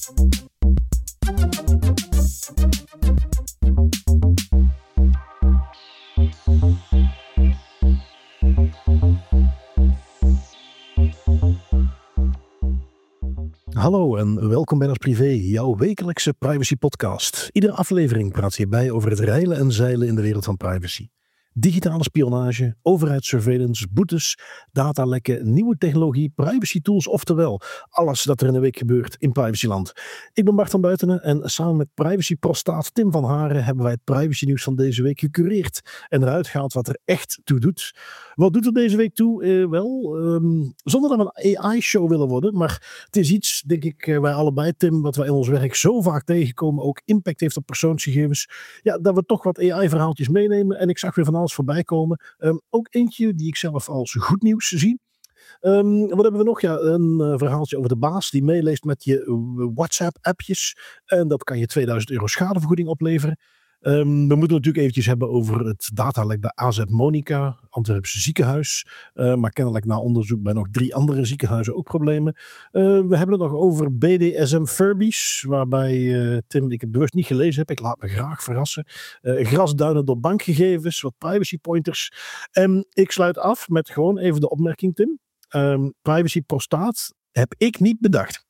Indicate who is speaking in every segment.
Speaker 1: Hallo en welkom bij Nas Privé, jouw wekelijkse privacy podcast. Iedere aflevering praat je bij over het reilen en zeilen in de wereld van privacy. Digitale spionage, overheidssurveillance, boetes, datalekken, nieuwe technologie, privacy tools, oftewel alles dat er in de week gebeurt in privacyland. Ik ben Bart van Buitenen en samen met privacyprostaat Tim van Haren hebben wij het privacy nieuws van deze week gecureerd en eruit gehaald wat er echt toe doet. Wat doet er deze week toe? Zonder dat we een AI-show willen worden, maar het is iets, denk ik, wij allebei, Tim, wat wij in ons werk zo vaak tegenkomen, ook impact heeft op persoonsgegevens, ja, dat we toch wat AI-verhaaltjes meenemen en ik zag weer van alles voorbij komen. Ook eentje die ik zelf als goed nieuws zie. Wat hebben we nog? Ja, een verhaaltje over de baas die meeleest met je WhatsApp-appjes. En dat kan je €2000 schadevergoeding opleveren. We moeten natuurlijk eventjes hebben over het datalek bij AZ Monica, Antwerpse ziekenhuis. Maar kennelijk na onderzoek bij nog 3 andere ziekenhuizen ook problemen. We hebben het nog over BDSM Furbies, waarbij Tim, ik het bewust niet gelezen heb, ik laat me graag verrassen. Grasduinen door bankgegevens, wat privacy pointers. En ik sluit af met gewoon even de opmerking, Tim. Privacy prostaat heb ik niet bedacht.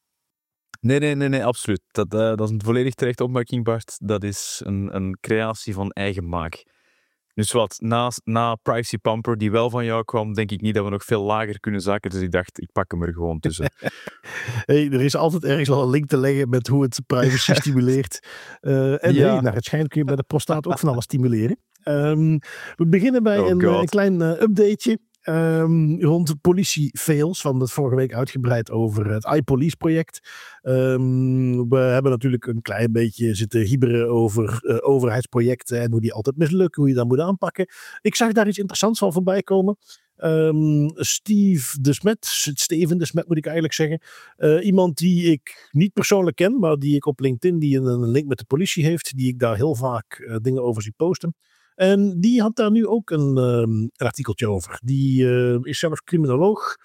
Speaker 2: Nee, absoluut. Dat is een volledig terechte opmerking, Bart. Dat is een creatie van eigen maak. Dus wat, na Privacy Pumper, die wel van jou kwam, denk ik niet dat we nog veel lager kunnen zakken. Dus ik dacht, ik pak hem er gewoon tussen.
Speaker 1: Hey, er is altijd ergens wel een link te leggen met hoe het privacy stimuleert. Naar het schijnt kun je bij de prostaat ook van alles stimuleren. We beginnen bij een klein updateje. Rond politie-fails, van het vorige week uitgebreid over het iPolice project. We hebben natuurlijk een klein beetje zitten hibberen over overheidsprojecten en hoe die altijd mislukken, hoe je dat moet aanpakken. Ik zag daar iets interessants van voorbij komen. Steven de Smet moet ik eigenlijk zeggen. Iemand die ik niet persoonlijk ken, maar die ik op LinkedIn, die een link met de politie heeft, die ik daar heel vaak dingen over zie posten. En die had daar nu ook een artikeltje over. Die is zelf criminoloog.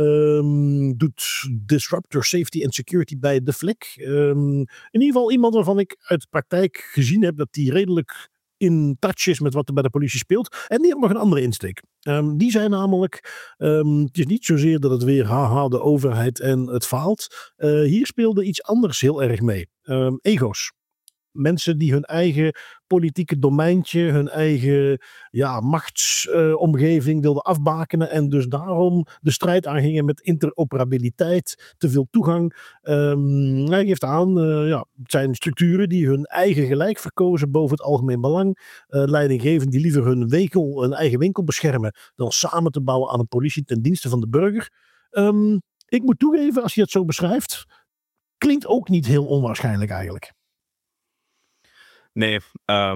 Speaker 1: Doet Disruptor Safety and Security bij De Vlek. In ieder geval iemand waarvan ik uit de praktijk gezien heb dat die redelijk in touch is met wat er bij de politie speelt. En die heeft nog een andere insteek. Die zei namelijk, het is niet zozeer dat het weer de overheid en het faalt. Hier speelde iets anders heel erg mee. Ego's. Mensen die hun eigen politieke domeintje, hun eigen machtsomgeving wilden afbakenen en dus daarom de strijd aangingen met interoperabiliteit, te veel toegang. Hij geeft aan, het zijn structuren die hun eigen gelijk verkozen boven het algemeen belang. Leidinggevenden die liever hun eigen winkel beschermen dan samen te bouwen aan een politie ten dienste van de burger. Ik moet toegeven, als je het zo beschrijft, klinkt ook niet heel onwaarschijnlijk eigenlijk.
Speaker 2: Nee,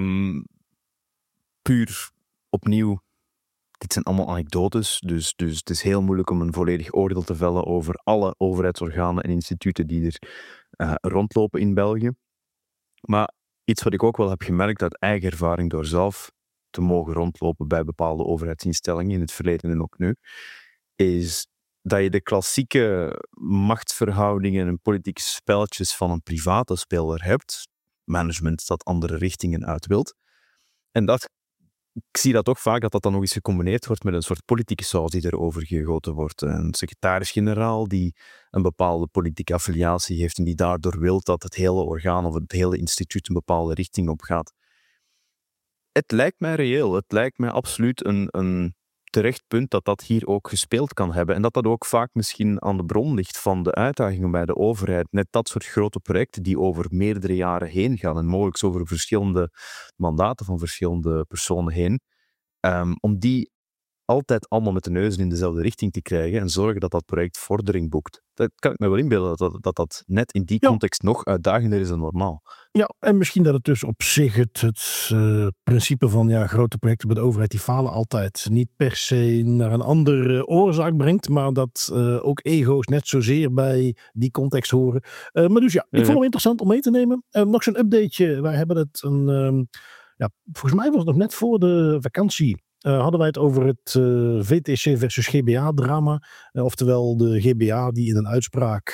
Speaker 2: puur opnieuw, dit zijn allemaal anekdotes, dus het is heel moeilijk om een volledig oordeel te vellen over alle overheidsorganen en instituten die er rondlopen in België. Maar iets wat ik ook wel heb gemerkt uit eigen ervaring door zelf te mogen rondlopen bij bepaalde overheidsinstellingen in het verleden en ook nu, is dat je de klassieke machtsverhoudingen en politieke spelletjes van een private speler hebt, management dat andere richtingen uit wilt. En ik zie dat toch vaak dat dan nog eens gecombineerd wordt met een soort politieke saus die erover gegoten wordt. Een secretaris-generaal die een bepaalde politieke affiliatie heeft en die daardoor wil dat het hele orgaan of het hele instituut een bepaalde richting op gaat. Het lijkt mij reëel. Het lijkt mij absoluut een terecht punt dat hier ook gespeeld kan hebben. En dat ook vaak misschien aan de bron ligt van de uitdagingen bij de overheid. Net dat soort grote projecten die over meerdere jaren heen gaan en mogelijk over verschillende mandaten van verschillende personen heen. Om die altijd allemaal met de neuzen in dezelfde richting te krijgen en zorgen dat dat project vordering boekt. Dat kan ik me wel inbeelden, dat net in die context nog uitdagender is dan normaal.
Speaker 1: Ja, en misschien dat het dus op zich het principe van grote projecten bij de overheid die falen altijd niet per se naar een andere oorzaak brengt, maar dat ook ego's net zozeer bij die context horen. Maar dus ik vond hem interessant om mee te nemen. Nog zo'n updateje, wij hebben het volgens mij was het nog net voor de vakantie. Hadden wij het over het VTC versus GBA drama. Oftewel de GBA die in een uitspraak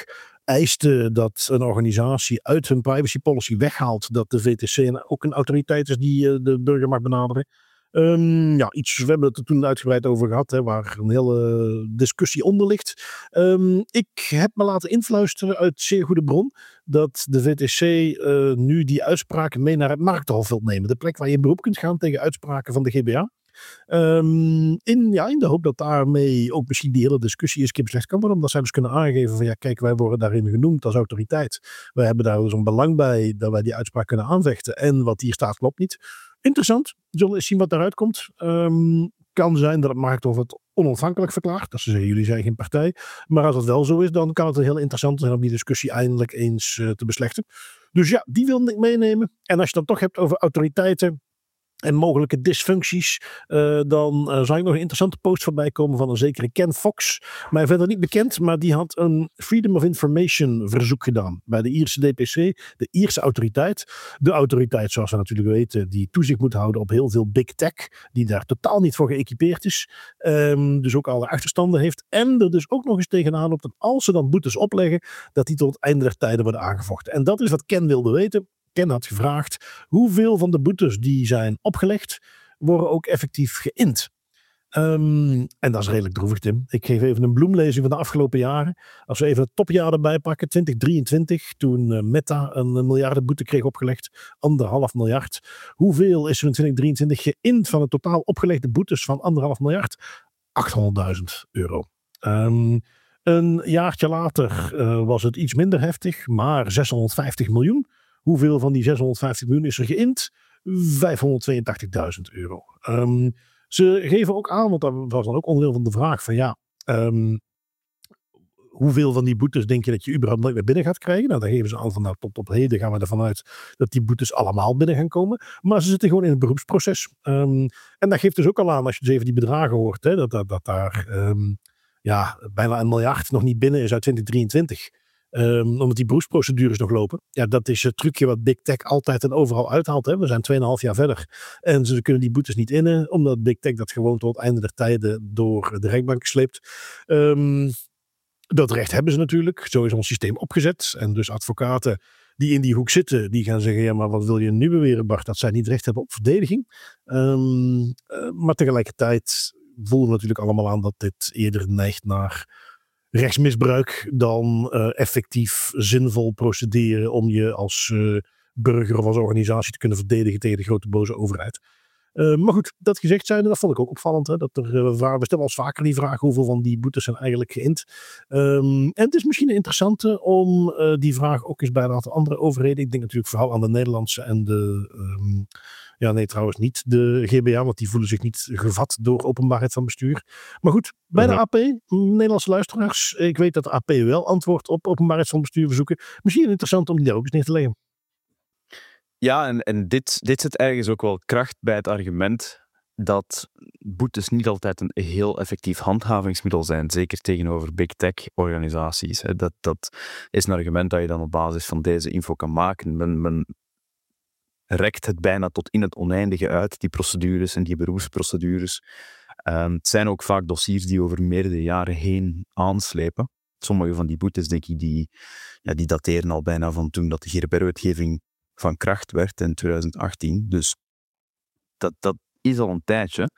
Speaker 1: eiste dat een organisatie uit hun privacy policy weghaalt dat de VTC ook een autoriteit is die de burger mag benaderen. We hebben het er toen uitgebreid over gehad, hè, waar een hele discussie onder ligt. Ik heb me laten influisteren uit zeer goede bron dat de VTC nu die uitspraken mee naar het markthof wil nemen. De plek waar je in beroep kunt gaan tegen uitspraken van de GBA. In de hoop dat daarmee ook misschien die hele discussie eens slecht kan worden, omdat zij dus kunnen aangeven van kijk, wij worden daarin genoemd als autoriteit. Wij hebben daar dus een belang bij dat wij die uitspraak kunnen aanvechten en wat hier staat klopt niet. Interessant, we zullen eens zien wat daaruit komt. Kan zijn dat het markthof het onafhankelijk verklaart, dat ze zeggen jullie zijn geen partij, maar als dat wel zo is, dan kan het heel interessant zijn om die discussie eindelijk eens te beslechten. Dus ja, die wilde ik meenemen. En als je het dan toch hebt over autoriteiten en mogelijke dysfuncties, dan zag ik nog een interessante post voorbij komen van een zekere Ken Fox. Mij verder niet bekend, maar die had een Freedom of Information verzoek gedaan bij de Ierse DPC, de Ierse autoriteit. De autoriteit, zoals we natuurlijk weten, die toezicht moet houden op heel veel big tech, die daar totaal niet voor geëquipeerd is. Dus ook alle achterstanden heeft. En er dus ook nog eens tegenaan op dat als ze dan boetes opleggen, dat die tot het einde der tijden worden aangevochten. En dat is wat Ken wilde weten. Ken had gevraagd hoeveel van de boetes die zijn opgelegd worden ook effectief geïnd. En dat is redelijk droevig, Tim. Ik geef even een bloemlezing van de afgelopen jaren. Als we even het topjaar erbij pakken, 2023, toen Meta een miljardenboete kreeg opgelegd, 1,5 miljard. Hoeveel is er in 2023 geïnd van het totaal opgelegde boetes van 1,5 miljard? €800.000. Een jaartje later was het iets minder heftig, maar 650 miljoen. Hoeveel van die 650 miljoen is er geïnd? €582.000. Ze geven ook aan, want dat was dan ook onderdeel van de vraag van hoeveel van die boetes denk je dat je überhaupt nooit meer binnen gaat krijgen? Nou, dan geven ze aan van tot op heden gaan we ervan uit dat die boetes allemaal binnen gaan komen. Maar ze zitten gewoon in het beroepsproces. En dat geeft dus ook al aan, als je dus even die bedragen hoort, hè, dat daar bijna 1 miljard nog niet binnen is uit 2023. Omdat die beroepsprocedures nog lopen. Ja, dat is het trucje wat Big Tech altijd en overal uithaalt. Hè. We zijn 2,5 jaar verder. En ze kunnen die boetes niet innen, omdat Big Tech dat gewoon tot het einde der tijden door de rechtbank sleept. Dat recht hebben ze natuurlijk. Zo is ons systeem opgezet. En dus advocaten die in die hoek zitten, die gaan zeggen, ja, maar wat wil je nu beweren, Bart? Dat zij niet recht hebben op verdediging. Maar tegelijkertijd voelen we natuurlijk allemaal aan dat dit eerder neigt naar rechtsmisbruik dan effectief zinvol procederen om je als burger of als organisatie te kunnen verdedigen tegen de grote boze overheid. Maar goed, dat gezegd zijnde, dat vond ik ook opvallend. Hè, dat we stellen ons vaker die vraag hoeveel van die boetes zijn eigenlijk geïnd. En het is misschien een interessante om die vraag ook eens bij een aantal andere overheden. Ik denk natuurlijk vooral aan de Nederlandse en de... trouwens niet de GBA, want die voelen zich niet gevat door openbaarheid van bestuur. Maar goed, bij de AP, Nederlandse luisteraars, ik weet dat de AP wel antwoord op openbaarheid van bestuur verzoeken. Misschien interessant om die daar ook eens neer te leggen.
Speaker 2: Ja, en dit zit ergens ook wel kracht bij het argument dat boetes niet altijd een heel effectief handhavingsmiddel zijn, zeker tegenover big tech organisaties. Dat is een argument dat je dan op basis van deze info kan maken. Men rekt het bijna tot in het oneindige uit, die procedures en die beroepsprocedures. Het zijn ook vaak dossiers die over meerdere jaren heen aanslepen. Sommige van die boetes, denk ik, die dateren al bijna van toen dat de GDPR-wetgeving van kracht werd in 2018. Dus dat is al een tijdje.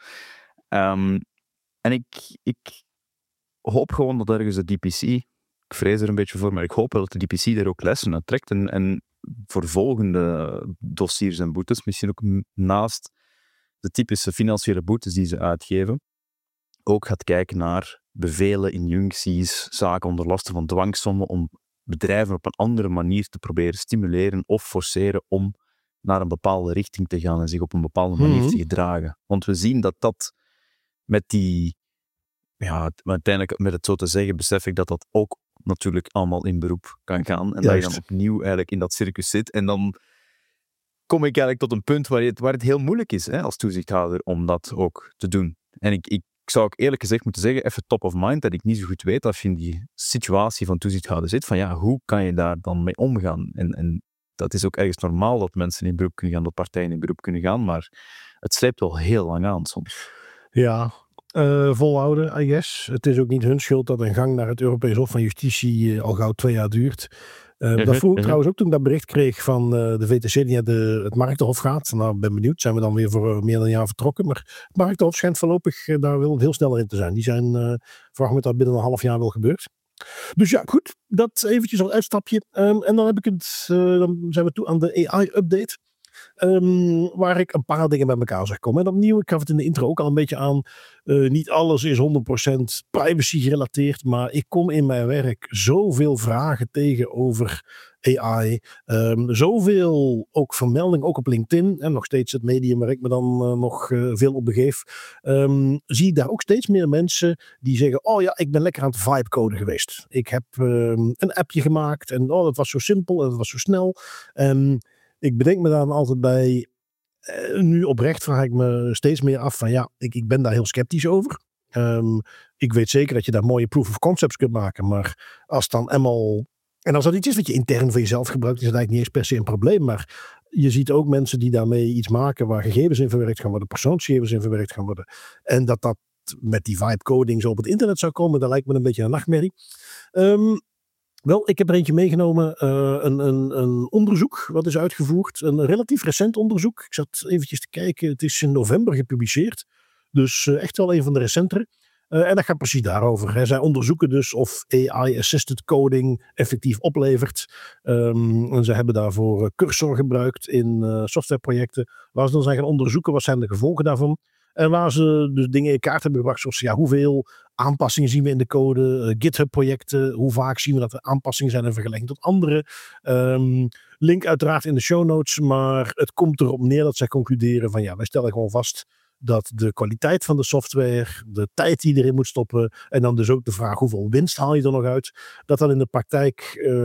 Speaker 2: En ik hoop gewoon dat ergens de DPC, ik vrees er een beetje voor, maar ik hoop wel dat de DPC er ook lessen uit trekt en voor volgende dossiers en boetes, misschien ook naast de typische financiële boetes die ze uitgeven, ook gaat kijken naar bevelen, injuncties, zaken onder lasten van dwangsommen om bedrijven op een andere manier te proberen stimuleren of forceren om naar een bepaalde richting te gaan en zich op een bepaalde manier te gedragen. Want we zien dat met die, uiteindelijk met het zo te zeggen, besef ik dat ook natuurlijk allemaal in beroep kan gaan. En
Speaker 1: Juist.
Speaker 2: dat je dan opnieuw eigenlijk in dat circus zit. En dan kom ik eigenlijk tot een punt waar het heel moeilijk is als toezichthouder om dat ook te doen. En ik zou ook eerlijk gezegd moeten zeggen, even top of mind, dat ik niet zo goed weet als je in die situatie van toezichthouder zit, van hoe kan je daar dan mee omgaan? En dat is ook ergens normaal dat mensen in beroep kunnen gaan, dat partijen in beroep kunnen gaan, maar het sleept wel heel lang aan soms.
Speaker 1: Ja, volhouden, I guess. Het is ook niet hun schuld dat een gang naar het Europees Hof van Justitie al gauw 2 jaar duurt. Dat vroeg ik trouwens ook toen ik dat bericht kreeg van de VTC die naar het Marktenhof gaat. Nou, ben benieuwd. Zijn we dan weer voor meer dan een jaar vertrokken. Maar het Marktenhof schijnt voorlopig daar wel veel sneller in te zijn. Die zijn verwacht met dat binnen een half jaar wel gebeurd. Dus ja, goed. Dat eventjes als uitstapje. En dan dan zijn we toe aan de AI-update. Waar ik een paar dingen bij elkaar zag komen. En opnieuw, ik gaf het in de intro ook al een beetje aan. Niet alles is 100% privacy gerelateerd. Maar ik kom in mijn werk zoveel vragen tegen over AI. Zoveel ook vermelding, ook op LinkedIn. En nog steeds het medium waar ik me dan nog veel op begeef. Zie ik daar ook steeds meer mensen die zeggen. Oh ja, ik ben lekker aan het vibecoden geweest. Ik heb een appje gemaakt. En dat was zo simpel en dat was zo snel. Ik bedenk me daar altijd bij, nu oprecht vraag ik me steeds meer af van ja, ik ben daar heel sceptisch over. Ik weet zeker dat je daar mooie proof of concepts kunt maken, maar als dan eenmaal, en als dat iets is wat je intern voor jezelf gebruikt, is het eigenlijk niet eens per se een probleem, maar je ziet ook mensen die daarmee iets maken waar gegevens in verwerkt gaan worden, persoonsgegevens in verwerkt gaan worden. En dat met die vibe coding zo op het internet zou komen, dat lijkt me een beetje een nachtmerrie. Wel, ik heb er eentje meegenomen, een onderzoek wat is uitgevoerd. Een relatief recent onderzoek. Ik zat eventjes te kijken, het is in november gepubliceerd. Dus echt wel een van de recentere. En dat gaat precies daarover. Zij onderzoeken dus of AI-assisted coding effectief oplevert. En ze hebben daarvoor Cursor gebruikt in softwareprojecten. Waar ze dan zijn gaan onderzoeken, wat zijn de gevolgen daarvan. En waar ze dus dingen in kaart hebben gebracht, zoals ja, hoeveel aanpassingen zien we in de code, GitHub-projecten, hoe vaak zien we dat er aanpassingen zijn in vergelijking tot andere. Link uiteraard in de show notes, maar het komt erop neer dat zij concluderen van ja, wij stellen gewoon vast dat de kwaliteit van de software, de tijd die erin moet stoppen en dan dus ook de vraag hoeveel winst haal je er nog uit, dat dan in de praktijk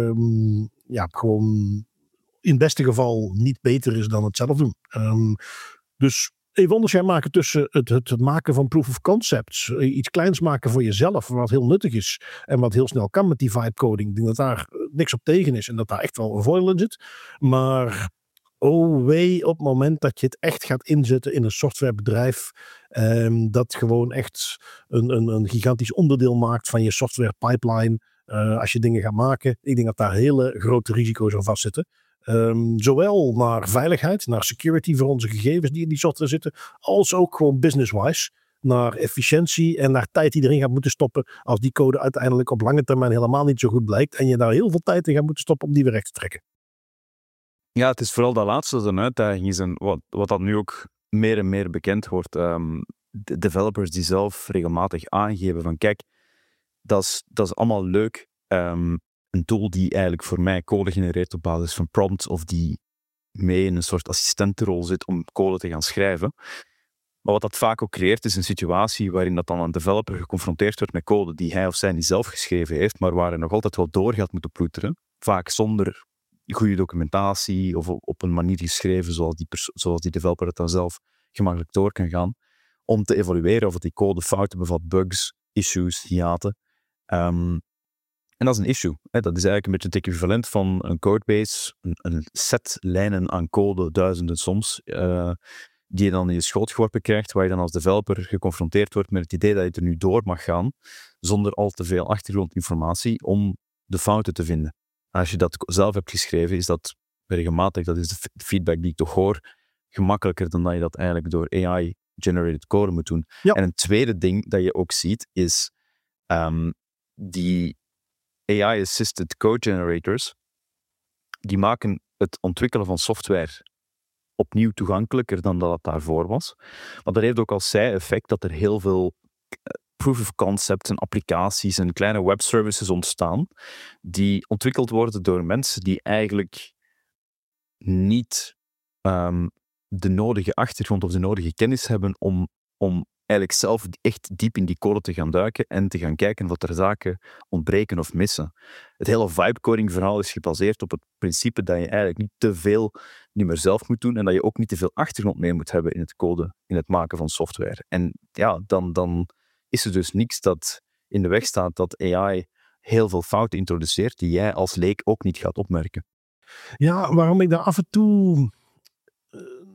Speaker 1: gewoon in het beste geval niet beter is dan het zelf doen. Dus even onderscheid maken tussen het maken van proof of concepts. Iets kleins maken voor jezelf, wat heel nuttig is. En wat heel snel kan met die vibe coding. Ik denk dat daar niks op tegen is. En dat daar echt wel een voordeel in zit. Maar oh wee, op het moment dat je het echt gaat inzetten in een softwarebedrijf. Dat gewoon echt een gigantisch onderdeel maakt van je software pipeline. Als je dingen gaat maken. Ik denk dat daar hele grote risico's aan vastzitten. Zowel naar veiligheid, naar security voor onze gegevens die in die software zitten, als ook gewoon business-wise naar efficiëntie en naar tijd die erin gaat moeten stoppen als die code uiteindelijk op lange termijn helemaal niet zo goed blijkt en je daar heel veel tijd in gaat moeten stoppen om die weer recht te trekken.
Speaker 2: Ja, het is vooral dat laatste dat een uitdaging is en wat dat nu ook meer en meer bekend wordt. De developers die zelf regelmatig aangeven van kijk, dat is allemaal leuk. Een tool die eigenlijk voor mij code genereert op basis van prompts of die mee in een soort assistentenrol zit om code te gaan schrijven. Maar wat dat vaak ook creëert is een situatie waarin dat dan een developer geconfronteerd wordt met code die hij of zij niet zelf geschreven heeft, maar waar hij nog altijd wel door gaat moeten ploeteren. Vaak zonder goede documentatie of op een manier geschreven zoals die developer het dan zelf gemakkelijk door kan gaan. Om te evalueren of die code fouten bevat, bugs, issues, hiaten. En dat is een issue. Dat is eigenlijk een beetje het equivalent van een codebase, een set lijnen aan code, duizenden soms, die je dan in je schoot geworpen krijgt, waar je dan als developer geconfronteerd wordt met het idee dat je er nu door mag gaan, zonder al te veel achtergrondinformatie, om de fouten te vinden. En als je dat zelf hebt geschreven, is dat regelmatig, dat is de feedback die ik toch hoor, gemakkelijker dan dat je dat eigenlijk door AI-generated code moet doen. Ja. En een tweede ding dat je ook ziet, is die AI-assisted code generators, die maken het ontwikkelen van software opnieuw toegankelijker dan dat het daarvoor was. Maar dat heeft ook als zij-effect dat er heel veel proof of concepts en applicaties en kleine webservices ontstaan die ontwikkeld worden door mensen die eigenlijk niet de nodige achtergrond of de nodige kennis hebben om eigenlijk zelf echt diep in die code te gaan duiken en te gaan kijken wat er zaken ontbreken of missen. Het hele vibe-coding verhaal is gebaseerd op het principe dat je eigenlijk niet te veel niet meer zelf moet doen en dat je ook niet te veel achtergrond mee moet hebben in het coden, in het maken van software. En ja, dan is er dus niks dat in de weg staat dat AI heel veel fouten introduceert die jij als leek ook niet gaat opmerken.
Speaker 1: Ja, waarom ik daar af en toe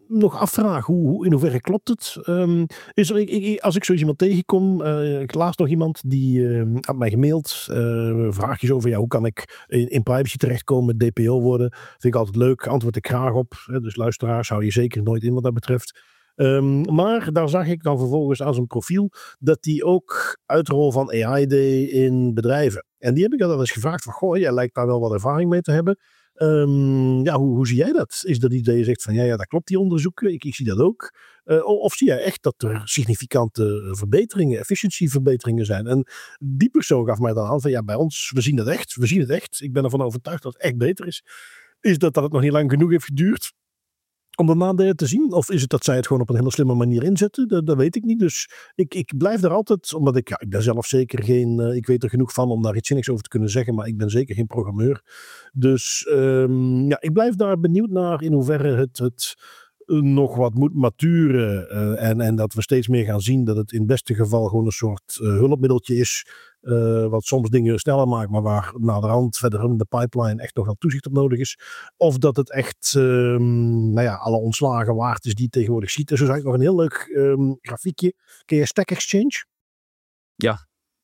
Speaker 1: nog afvraag, in hoeverre klopt het? Als ik zo iemand tegenkom, ik laatst nog iemand die had mij gemaild, vraagjes over hoe kan ik in privacy terechtkomen, DPO worden. Vind ik altijd leuk, antwoord ik graag op. Dus luisteraars, hou je zeker nooit in wat dat betreft. Maar daar zag ik dan vervolgens aan zijn profiel dat hij ook uitrol van AI deed in bedrijven. En die heb ik dan eens gevraagd van, goh, jij lijkt daar wel wat ervaring mee te hebben. Hoe zie jij dat? Is dat idee zegt van, ja, dat klopt, die onderzoeken. Ik zie dat ook. Of zie jij echt dat er significante verbeteringen, efficiëntieverbeteringen zijn? En die persoon gaf mij dan aan van, ja, bij ons, we zien het echt. Ik ben ervan overtuigd dat het echt beter is. Is dat het nog niet lang genoeg heeft geduurd om de nadelen te zien? Of is het dat zij het gewoon op een hele slimme manier inzetten? Dat weet ik niet. Dus ik blijf daar altijd, omdat ik ben zelf zeker geen, ik weet er genoeg van om daar iets zinnigs over te kunnen zeggen, maar ik ben zeker geen programmeur. Dus ik blijf daar benieuwd naar in hoeverre het nog wat moet maturen en dat we steeds meer gaan zien dat het in het beste geval gewoon een soort hulpmiddeltje is, wat soms dingen sneller maakt, maar waar naderhand verder in de pipeline echt nog wel toezicht op nodig is. Of dat het echt alle ontslagen waard is die je tegenwoordig ziet. Dus zo zag ik nog een heel leuk grafiekje. Ken je Stack Exchange?
Speaker 2: Ja.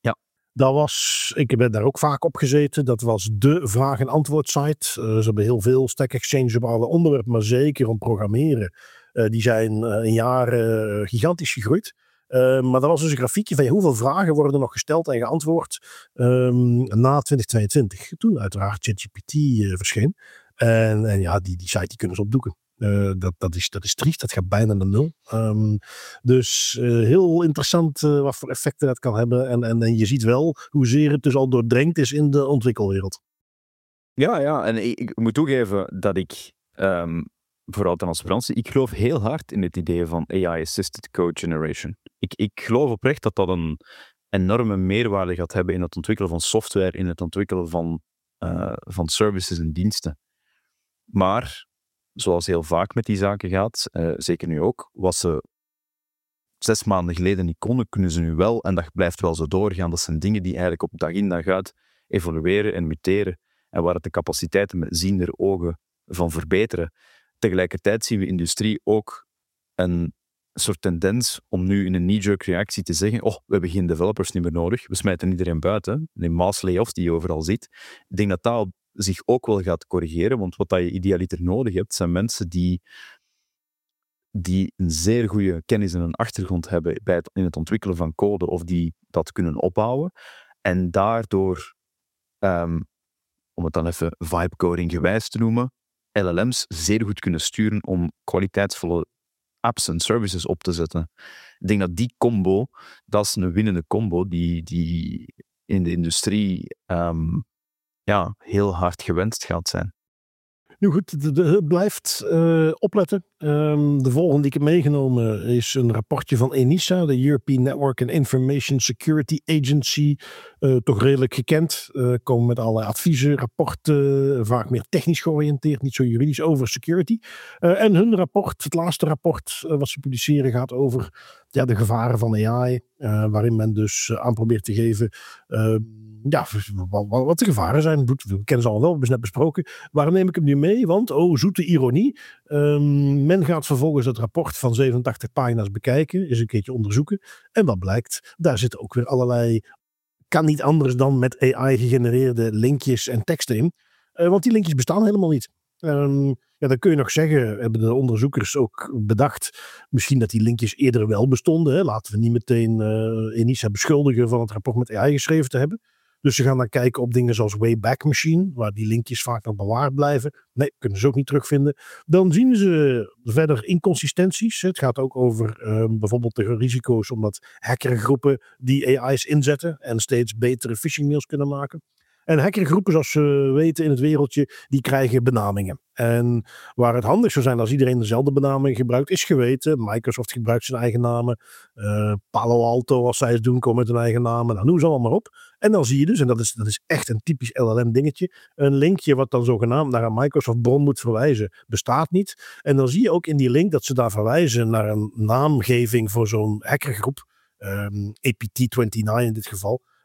Speaker 1: Ik ben daar ook vaak op gezeten. Dat was de vraag- en antwoord site. Ze hebben heel veel Stack Exchange op alle onderwerpen, maar zeker om programmeren. Die zijn in jaren gigantisch gegroeid. Maar dat was dus een grafiekje van hoeveel vragen worden er nog gesteld en geantwoord na 2022. Toen uiteraard ChatGPT verscheen. En die site die kunnen ze opdoeken. Dat is triest, dat gaat bijna naar nul. Dus heel interessant wat voor effecten dat kan hebben. En je ziet wel hoezeer het dus al doordrenkt is in de ontwikkelwereld.
Speaker 2: Ja, en ik moet toegeven dat ik, vooral ten transparantie, ik geloof heel hard in het idee van AI-assisted code generation. Ik geloof oprecht dat dat een enorme meerwaarde gaat hebben in het ontwikkelen van software, in het ontwikkelen van services en diensten. Maar zoals heel vaak met die zaken gaat, zeker nu ook, wat ze 6 maanden geleden niet konden, kunnen ze nu wel. En dat blijft wel zo doorgaan. Dat zijn dingen die eigenlijk op dag in dag uit evolueren en muteren. En waar het de capaciteiten met ziender ogen van verbeteren. Tegelijkertijd zien we industrie ook een soort tendens om nu in een knee-jerk reactie te zeggen, we hebben geen developers niet meer nodig, we smijten iedereen buiten. De mass layoffs die je overal ziet. Ik denk dat zich ook wel gaat corrigeren, want wat je idealiter nodig hebt, zijn mensen die een zeer goede kennis en een achtergrond hebben in het ontwikkelen van code, of die dat kunnen opbouwen, en daardoor, om het dan even vibe-coding gewijs te noemen, LLM's zeer goed kunnen sturen om kwaliteitsvolle apps en services op te zetten. Ik denk dat die combo, dat is een winnende combo die in de industrie heel hard gewenst gaat zijn.
Speaker 1: Nu goed, het blijft opletten. De volgende die ik heb meegenomen is een rapportje van ENISA, de European Network and Information Security Agency. Toch redelijk gekend. Komen met allerlei adviezen, rapporten, vaak meer technisch georiënteerd, niet zo juridisch, over security. En hun rapport, het laatste rapport wat ze publiceren, gaat over de gevaren van AI. Waarin men dus aan probeert te geven wat de gevaren zijn. We kennen ze allemaal wel, we hebben ze net besproken. Waarom neem ik hem nu mee? Want, zoete ironie. Men gaat vervolgens het rapport van 87 pagina's bekijken, eens een keertje onderzoeken. En wat blijkt? Daar zitten ook weer allerlei, kan niet anders dan met AI gegenereerde linkjes en teksten in. Want die linkjes bestaan helemaal niet. Dan kun je nog zeggen, hebben de onderzoekers ook bedacht, misschien dat die linkjes eerder wel bestonden. Hè? Laten we niet meteen ENISA beschuldigen van het rapport met AI geschreven te hebben. Dus ze gaan dan kijken op dingen zoals Wayback Machine, waar die linkjes vaak nog bewaard blijven. Nee, kunnen ze ook niet terugvinden. Dan zien ze verder inconsistenties. Het gaat ook over bijvoorbeeld de risico's omdat hackergroepen die AI's inzetten en steeds betere phishing mails kunnen maken. En hackergroepen, zoals we weten in het wereldje, die krijgen benamingen. En waar het handig zou zijn als iedereen dezelfde benaming gebruikt, is geweten. Microsoft gebruikt zijn eigen namen. Palo Alto, als zij het doen, komen met hun eigen namen. Nou, noem ze allemaal maar op. En dan zie je dus, en dat is echt een typisch LLM dingetje, een linkje wat dan zogenaamd naar een Microsoft bron moet verwijzen, bestaat niet. En dan zie je ook in die link dat ze daar verwijzen naar een naamgeving voor zo'n hackergroep. APT29 in dit geval.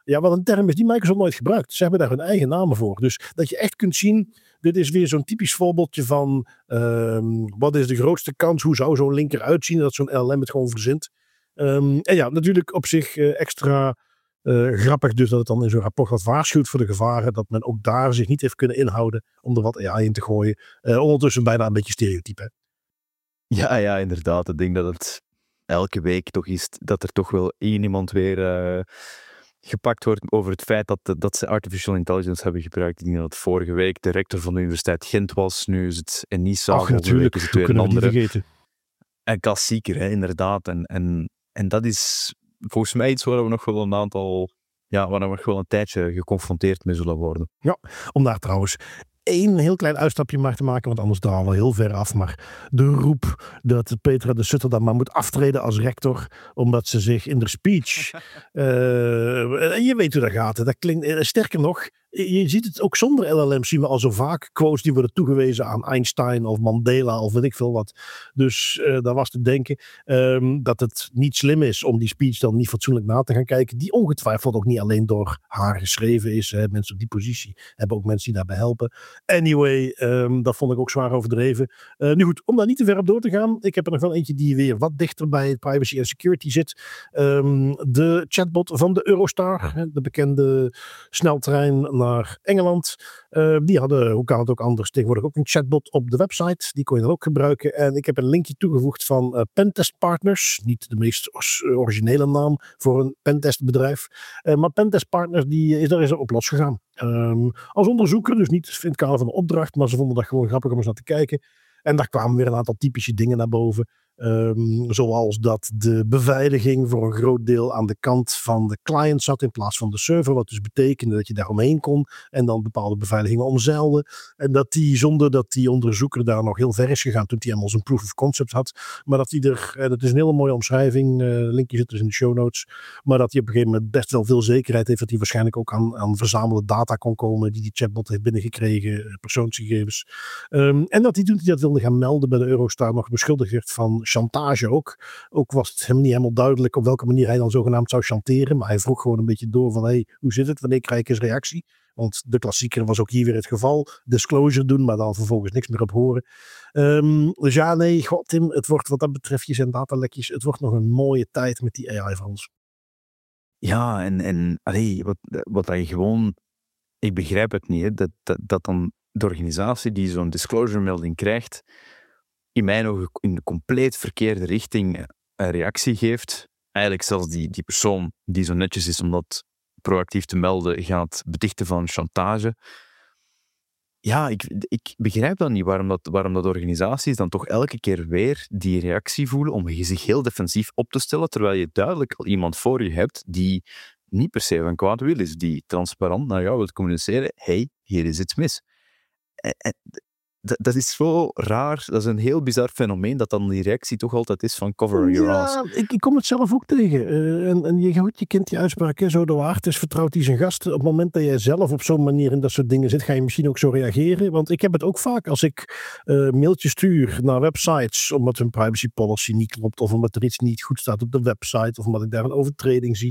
Speaker 1: Ja, wat een term is die Microsoft nooit gebruikt. Ze hebben daar hun eigen namen voor. Dus dat je echt kunt zien, dit is weer zo'n typisch voorbeeldje van wat is de grootste kans, hoe zou zo'n link eruit zien, dat zo'n LLM het gewoon verzint. En ja, natuurlijk op zich extra grappig dus dat het dan in zo'n rapport wat waarschuwt voor de gevaren, dat men ook daar zich niet heeft kunnen inhouden om er wat AI in te gooien. Ondertussen bijna een beetje stereotype. Hè?
Speaker 2: Ja, inderdaad. Ik denk dat het elke week toch is dat er toch wel iemand weer gepakt wordt over het feit dat ze artificial intelligence hebben gebruikt. Ik denk dat het vorige week de rector van de Universiteit Gent was. Nu is het Enisa.
Speaker 1: Ach, natuurlijk.
Speaker 2: Is het weer een andere.
Speaker 1: Vergeten.
Speaker 2: Een klassieker, hè, inderdaad. En dat is volgens mij iets waar we nog wel waar we nog wel een tijdje geconfronteerd mee zullen worden.
Speaker 1: Ja, om daar trouwens één heel klein uitstapje maar te maken, want anders dalen we heel ver af. Maar de roep dat Petra de Sutter dan maar moet aftreden als rector, omdat ze zich in de speech... en je weet hoe dat gaat. Hè. Dat klinkt, sterker nog, je ziet het ook zonder LLM, zien we al zo vaak quotes die worden toegewezen aan Einstein of Mandela of weet ik veel wat. Dus daar was te denken dat het niet slim is om die speech dan niet fatsoenlijk na te gaan kijken. Die ongetwijfeld ook niet alleen door haar geschreven is. Hè. Mensen op die positie hebben ook mensen die daarbij helpen. Anyway, dat vond ik ook zwaar overdreven. Nu goed, om daar niet te ver op door te gaan. Ik heb er nog wel eentje die weer wat dichter bij privacy en security zit. De chatbot van de Eurostar. De bekende sneltrein naar Engeland. Die hadden, hoe kan het ook anders, tegenwoordig ook een chatbot op de website. Die kon je dan ook gebruiken. En ik heb een linkje toegevoegd van Pentest Partners. Niet de meest originele naam voor een pentestbedrijf. Maar Pentest Partners is daar eens op losgegaan. Als onderzoeker, dus niet in het kader van de opdracht, maar ze vonden dat gewoon grappig om eens naar te kijken. En daar kwamen weer een aantal typische dingen naar boven. Zoals dat de beveiliging voor een groot deel aan de kant van de client zat in plaats van de server. Wat dus betekende dat je daar omheen kon en dan bepaalde beveiligingen omzeilde. En dat die, zonder dat die onderzoeker daar nog heel ver is gegaan toen hij helemaal zijn proof of concept had. Maar dat hij dat is een hele mooie omschrijving. Linkje zit dus in de show notes. Maar dat hij op een gegeven moment best wel veel zekerheid heeft dat hij waarschijnlijk ook aan verzamelde data kon komen die chatbot heeft binnengekregen, persoonsgegevens. En dat hij toen hij dat wilde gaan melden bij de Eurostar nog beschuldigd werd van chantage ook. Ook was het hem niet helemaal duidelijk op welke manier hij dan zogenaamd zou chanteren. Maar hij vroeg gewoon een beetje door van hoe zit het? Wanneer krijg ik eens reactie? Want de klassieker was ook hier weer het geval. Disclosure doen, maar dan vervolgens niks meer op horen. Dus ja, nee, god Tim, het wordt wat dat betreft je zijn datalekjes, het wordt nog een mooie tijd met die AI van ons.
Speaker 2: Ja, en wat dat je gewoon... Ik begrijp het niet, hè, dat dan de organisatie die zo'n disclosure melding krijgt, in mijn ogen in de compleet verkeerde richting een reactie geeft. Eigenlijk zelfs die persoon die zo netjes is om dat proactief te melden, gaat betichten van chantage. Ja, ik begrijp dan niet waarom dat organisaties dan toch elke keer weer die reactie voelen om zich heel defensief op te stellen, terwijl je duidelijk al iemand voor je hebt die niet per se van kwaad wil is, die transparant naar jou wil communiceren. Hey, hier is iets mis. Dat is zo raar. Dat is een heel bizar fenomeen dat dan die reactie toch altijd is van cover your ass.
Speaker 1: Ja, ik kom het zelf ook tegen. En je kent die uitspraak, hè, zo de waard is vertrouwt hij zijn gasten. Op het moment dat jij zelf op zo'n manier in dat soort dingen zit, ga je misschien ook zo reageren. Want ik heb het ook vaak als ik mailtjes stuur naar websites omdat hun privacy policy niet klopt of omdat er iets niet goed staat op de website of omdat ik daar een overtreding zie.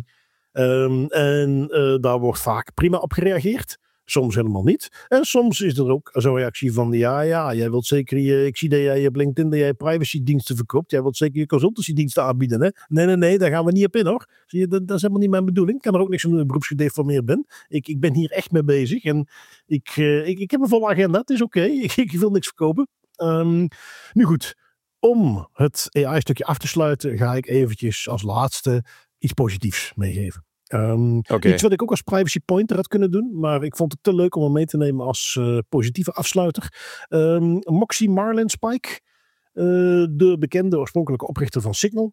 Speaker 1: Daar wordt vaak prima op gereageerd. Soms helemaal niet. En soms is er ook zo'n reactie van ja, jij wilt zeker ik zie dat jij op LinkedIn dat jij privacydiensten verkoopt. Jij wilt zeker je consultancydiensten aanbieden. Hè? Nee, daar gaan we niet op in hoor. Zie je, dat is helemaal niet mijn bedoeling. Ik kan er ook niks om beroepsgedeformeerd ben. Ik ben hier echt mee bezig. En ik heb een volle agenda. Het is oké. Ik wil niks verkopen. Nu goed. Om het AI-stukje af te sluiten ga ik eventjes als laatste iets positiefs meegeven. Iets wat ik ook als privacy pointer had kunnen doen, maar ik vond het te leuk om hem mee te nemen als positieve afsluiter. Moxie Marlinspike, de bekende oorspronkelijke oprichter van Signal,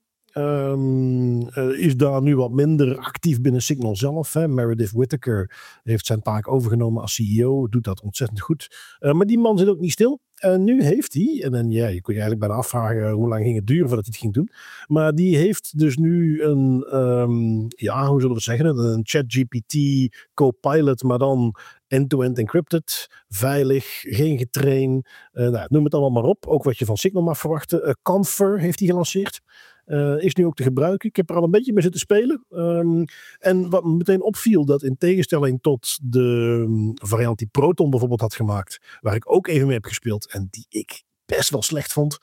Speaker 1: is daar nu wat minder actief binnen Signal zelf. Hè. Meredith Whittaker heeft zijn taak overgenomen als CEO, doet dat ontzettend goed. Maar die man zit ook niet stil. En nu heeft hij, en dan, je kon je eigenlijk bijna afvragen hoe lang ging het duren voordat hij het ging doen. Maar die heeft dus nu een, hoe zullen we zeggen, een ChatGPT Copilot, maar dan end-to-end encrypted, veilig, geen getrain. Noem het allemaal maar op. Ook wat je van Signal mag verwachten. Confer heeft hij gelanceerd. Is nu ook te gebruiken. Ik heb er al een beetje mee zitten spelen. En wat me meteen opviel, dat in tegenstelling tot de variant die Proton bijvoorbeeld had gemaakt, waar ik ook even mee heb gespeeld en die ik best wel slecht vond,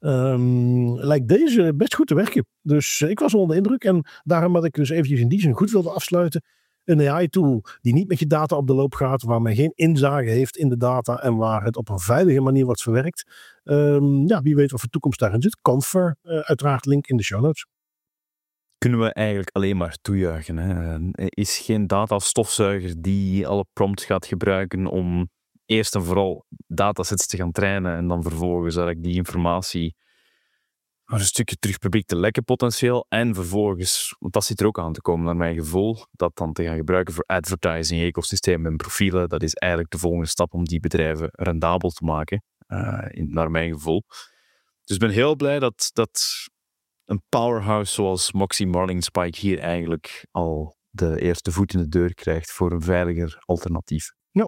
Speaker 1: lijkt deze best goed te werken. Dus ik was wel onder de indruk. En daarom had ik dus eventjes in die zin goed wilde afsluiten. Een AI-tool die niet met je data op de loop gaat, waar men geen inzage heeft in de data en waar het op een veilige manier wordt verwerkt. Wie weet wat voor toekomst daarin zit. Confer, uiteraard link in de show notes.
Speaker 2: Kunnen we eigenlijk alleen maar toejuichen. Hè? Er is geen datastofzuiger die alle prompts gaat gebruiken om eerst en vooral datasets te gaan trainen en dan vervolgens eigenlijk die informatie een stukje terug publiek te lekken potentieel. En vervolgens, want dat zit er ook aan te komen naar mijn gevoel, dat dan te gaan gebruiken voor advertising, ecosystemen en profielen. Dat is eigenlijk de volgende stap om die bedrijven rendabel te maken, naar mijn gevool. Dus ik ben heel blij dat een powerhouse zoals Moxie Marlingspike hier eigenlijk al de eerste voet in de deur krijgt voor een veiliger alternatief.
Speaker 1: Ja.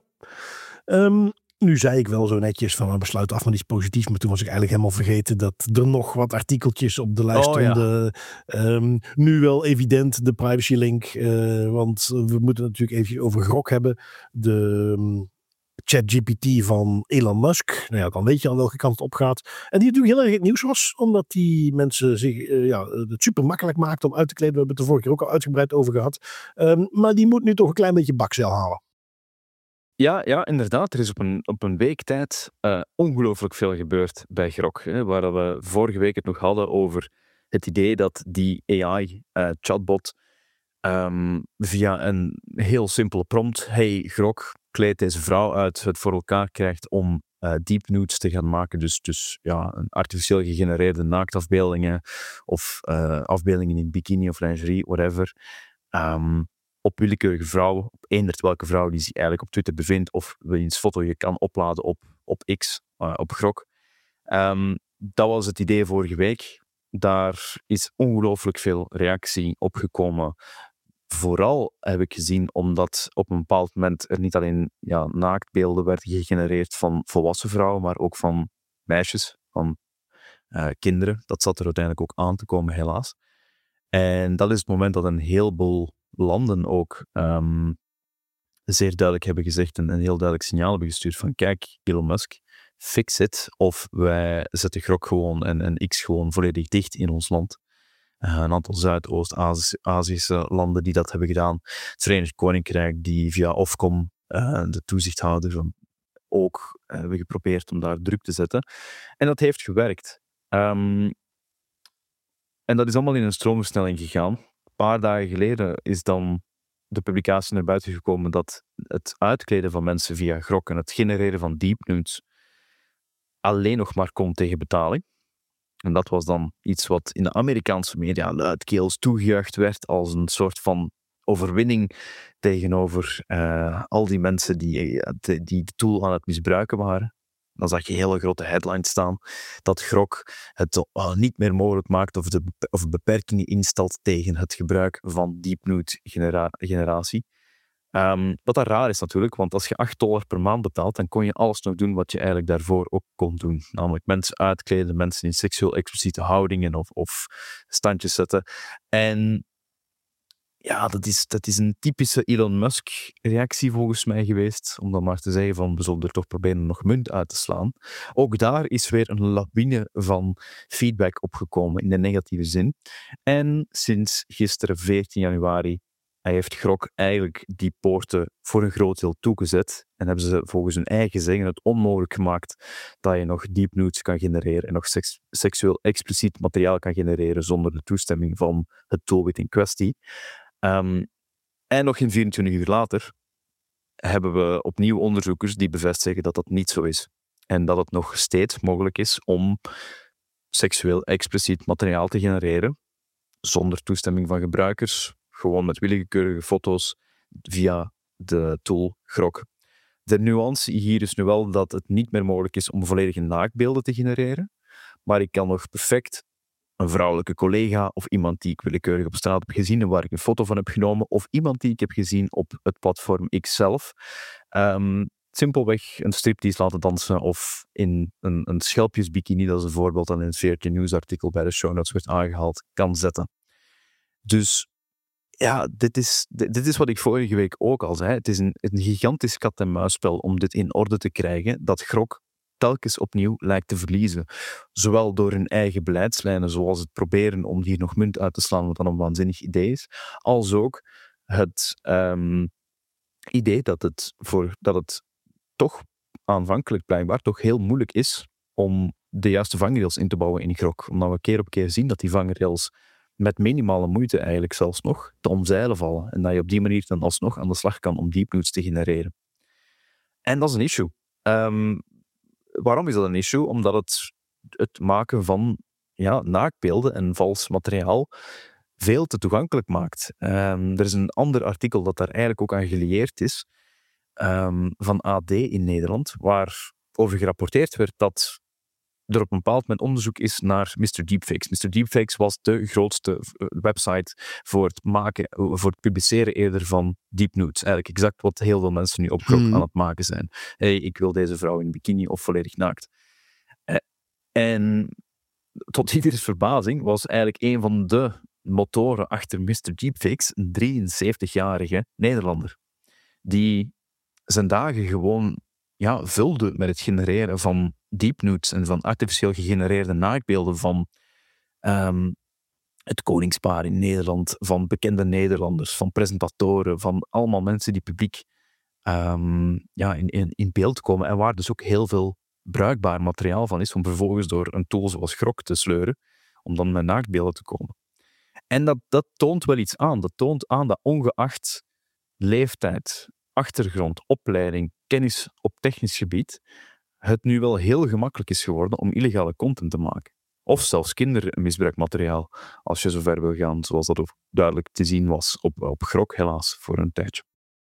Speaker 1: Nu zei ik wel zo netjes van we sluiten af met iets positiefs, maar toen was ik eigenlijk helemaal vergeten dat er nog wat artikeltjes op de lijst stonden. Ja. Nu wel evident de privacy link, want we moeten natuurlijk even over Grok hebben. De ChatGPT van Elon Musk. Nou ja, dan weet je al welke kant het op gaat. En die natuurlijk heel erg het nieuws was, omdat die mensen zich het super makkelijk maakt om uit te kleden. We hebben het er vorige keer ook al uitgebreid over gehad. Maar die moet nu toch een klein beetje bakzeil halen.
Speaker 2: Ja, inderdaad. Er is op een week tijd ongelooflijk veel gebeurd bij Grok. Hè, waar we vorige week het nog hadden over het idee dat die AI-chatbot via een heel simpele prompt, hey Grok, kleed deze vrouw uit, het voor elkaar krijgt om deep nudes te gaan maken. Dus een artificieel gegenereerde naaktafbeeldingen of afbeeldingen in bikini of lingerie, whatever. Op willekeurige vrouw, op eender welke vrouw die zich eigenlijk op Twitter bevindt, of wil je een foto je kan opladen op X, op Grok. Dat was het idee vorige week. Daar is ongelooflijk veel reactie op gekomen. Vooral heb ik gezien omdat op een bepaald moment er niet alleen naaktbeelden werden gegenereerd van volwassen vrouwen, maar ook van meisjes, van kinderen. Dat zat er uiteindelijk ook aan te komen, helaas. En dat is het moment dat een heleboel landen ook zeer duidelijk hebben gezegd en een heel duidelijk signaal hebben gestuurd van kijk, Elon Musk, fix it, of wij zetten Grok gewoon en X gewoon volledig dicht in ons land. Een aantal Zuidoost-Aziëse landen die dat hebben gedaan. Het Verenigd Koninkrijk die via Ofcom, de toezichthouder, ook hebben geprobeerd om daar druk te zetten. En dat heeft gewerkt. En dat is allemaal in een stroomversnelling gegaan. Een paar dagen geleden is dan de publicatie naar buiten gekomen dat het uitkleden van mensen via Grok en het genereren van deep nudes alleen nog maar kon tegen betaling. En dat was dan iets wat in de Amerikaanse media luidkeels toegejuicht werd als een soort van overwinning tegenover al die mensen die de tool aan het misbruiken waren. Dan zag je hele grote headlines staan dat Grok het niet meer mogelijk maakt of beperkingen instelt tegen het gebruik van deep nude generatie. Wat daar raar is natuurlijk, want als je $8 per maand betaalt, dan kon je alles nog doen wat je eigenlijk daarvoor ook kon doen. Namelijk mensen uitkleden, mensen in seksueel expliciete houdingen of standjes zetten. En ja, dat is een typische Elon Musk-reactie volgens mij geweest, om dan maar te zeggen van we zullen er toch proberen nog munt uit te slaan. Ook daar is weer een lawine van feedback opgekomen in de negatieve zin. En sinds gisteren, 14 januari, heeft Grok eigenlijk die poorten voor een groot deel toegezet en hebben ze volgens hun eigen zeggen het onmogelijk gemaakt dat je nog deep nudes kan genereren en nog seksueel expliciet materiaal kan genereren zonder de toestemming van het doelwit in kwestie. En nog geen 24 uur later hebben we opnieuw onderzoekers die bevestigen dat dat niet zo is. En dat het nog steeds mogelijk is om seksueel expliciet materiaal te genereren zonder toestemming van gebruikers, gewoon met willekeurige foto's via de tool Grok. De nuance hier is nu wel dat het niet meer mogelijk is om volledige naaktbeelden te genereren, maar ik kan nog perfect een vrouwelijke collega of iemand die ik willekeurig op straat heb gezien en waar ik een foto van heb genomen, of iemand die ik heb gezien op het platform X zelf, simpelweg een striptease laten dansen of in een schelpjesbikini, dat is een voorbeeld dat in het VRT Nieuwsartikel bij de show notes werd aangehaald, kan zetten. Dus ja, dit is wat ik vorige week ook al zei. Het is een gigantisch kat-en-muisspel om dit in orde te krijgen, dat Grok telkens opnieuw lijkt te verliezen. Zowel door hun eigen beleidslijnen, zoals het proberen om hier nog munt uit te slaan, wat dan een waanzinnig idee is, als ook het idee dat het toch aanvankelijk blijkbaar toch heel moeilijk is om de juiste vangrails in te bouwen in Grok. Omdat we keer op keer zien dat die vangrails met minimale moeite eigenlijk zelfs nog te omzeilen vallen. En dat je op die manier dan alsnog aan de slag kan om deepnoods te genereren. En dat is een issue. Waarom is dat een issue? Omdat het maken van naaktbeelden en vals materiaal veel te toegankelijk maakt. Er is een ander artikel dat daar eigenlijk ook aan gelieerd is, van AD in Nederland, waar over gerapporteerd werd dat er op een bepaald moment onderzoek is naar Mr. Deepfakes. Mr. Deepfakes was de grootste website voor het publiceren eerder van deepnudes. Eigenlijk exact wat heel veel mensen nu op Grok aan het maken zijn. Hey, ik wil deze vrouw in bikini of volledig naakt. En tot ieders verbazing was eigenlijk een van de motoren achter Mr. Deepfakes een 73-jarige Nederlander. Die zijn dagen gewoon vulde met het genereren van deepnudes en van artificieel gegenereerde naaktbeelden van het koningspaar in Nederland, van bekende Nederlanders, van presentatoren, van allemaal mensen die publiek in beeld komen en waar dus ook heel veel bruikbaar materiaal van is om vervolgens door een tool zoals Grok te sleuren om dan met naaktbeelden te komen. En dat toont wel iets aan. Dat toont aan dat ongeacht leeftijd, achtergrond, opleiding, kennis op technisch gebied, het nu wel heel gemakkelijk is geworden om illegale content te maken. Of zelfs kindermisbruikmateriaal, als je zover wil gaan, zoals dat ook duidelijk te zien was op Grok, helaas, voor een tijdje.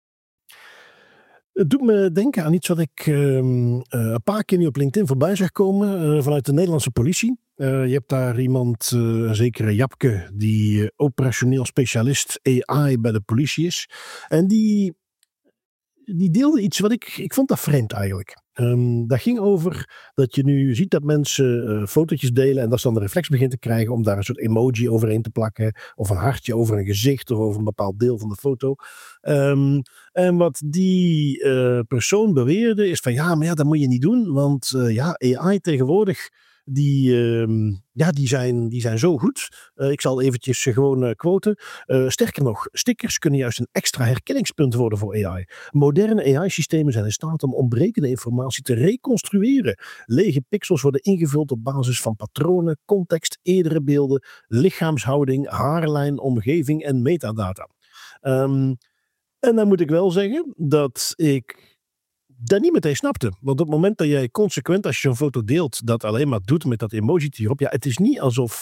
Speaker 1: Het doet me denken aan iets wat ik een paar keer nu op LinkedIn voorbij zag komen vanuit de Nederlandse politie. Je hebt daar iemand, een zekere Japke, die operationeel specialist AI bij de politie is. En die deelde iets wat ik vond dat vreemd eigenlijk. Dat ging over dat je nu ziet dat mensen fotootjes delen en dat ze dan de reflex begint te krijgen om daar een soort emoji overheen te plakken of een hartje over een gezicht of over een bepaald deel van de foto. En wat die persoon beweerde is van maar dat moet je niet doen, want AI tegenwoordig die zijn zo goed. Ik zal eventjes gewoon quoten. Sterker nog, stickers kunnen juist een extra herkenningspunt worden voor AI. Moderne AI-systemen zijn in staat om ontbrekende informatie te reconstrueren. Lege pixels worden ingevuld op basis van patronen, context, eerdere beelden, lichaamshouding, haarlijn, omgeving en metadata. En dan moet ik wel zeggen dat ik dat niet meteen snapte. Want op het moment dat jij consequent, als je zo'n foto deelt, dat alleen maar doet met dat emoji hierop. Ja, het is niet alsof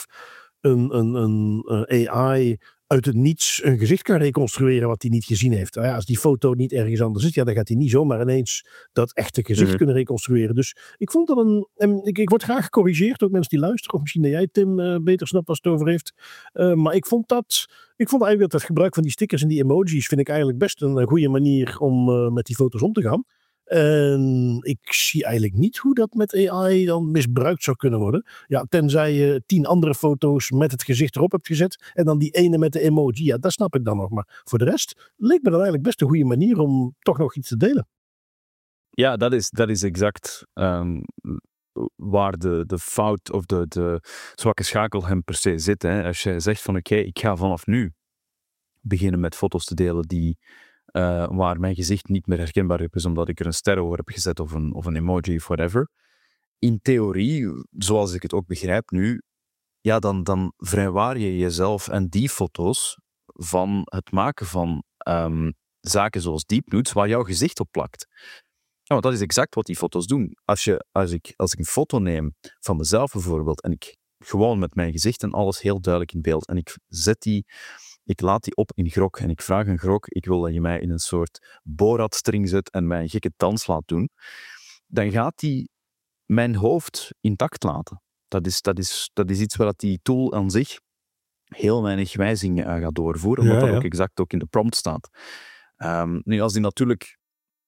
Speaker 1: een AI uit het niets een gezicht kan reconstrueren wat hij niet gezien heeft. Ja, als die foto niet ergens anders zit, dan gaat hij niet zomaar ineens dat echte gezicht kunnen reconstrueren. Dus ik vond dat ik word graag gecorrigeerd, ook mensen die luisteren. Of misschien dat jij, Tim, beter snapt als het over heeft. Maar ik vond eigenlijk dat het gebruik van die stickers en die emojis vind ik eigenlijk best een goede manier om met die foto's om te gaan. En ik zie eigenlijk niet hoe dat met AI dan misbruikt zou kunnen worden. Ja, tenzij je 10 andere foto's met het gezicht erop hebt gezet en dan die ene met de emoji. Ja, dat snap ik dan nog. Maar voor de rest leek me dat eigenlijk best een goede manier om toch nog iets te delen.
Speaker 2: Ja, dat is exact waar de fout of de zwakke schakel hem per se zit. Hè. Als je zegt van oké, ik ga vanaf nu beginnen met foto's te delen die waar mijn gezicht niet meer herkenbaar is omdat ik er een ster over heb gezet of een emoji of whatever. In theorie, zoals ik het ook begrijp nu, dan vrijwaar je jezelf en die foto's van het maken van zaken zoals deepnudes waar jouw gezicht op plakt. Ja, want dat is exact wat die foto's doen. Als ik een foto neem van mezelf bijvoorbeeld en ik gewoon met mijn gezicht en alles heel duidelijk in beeld en ik laat die op in Grok en ik vraag een Grok, ik wil dat je mij in een soort Borat-string zet en mij een gekke dans laat doen, dan gaat die mijn hoofd intact laten. Dat is iets waar die tool aan zich heel weinig wijzigingen gaat doorvoeren, omdat dat ook exact ook in de prompt staat. Nu, als die natuurlijk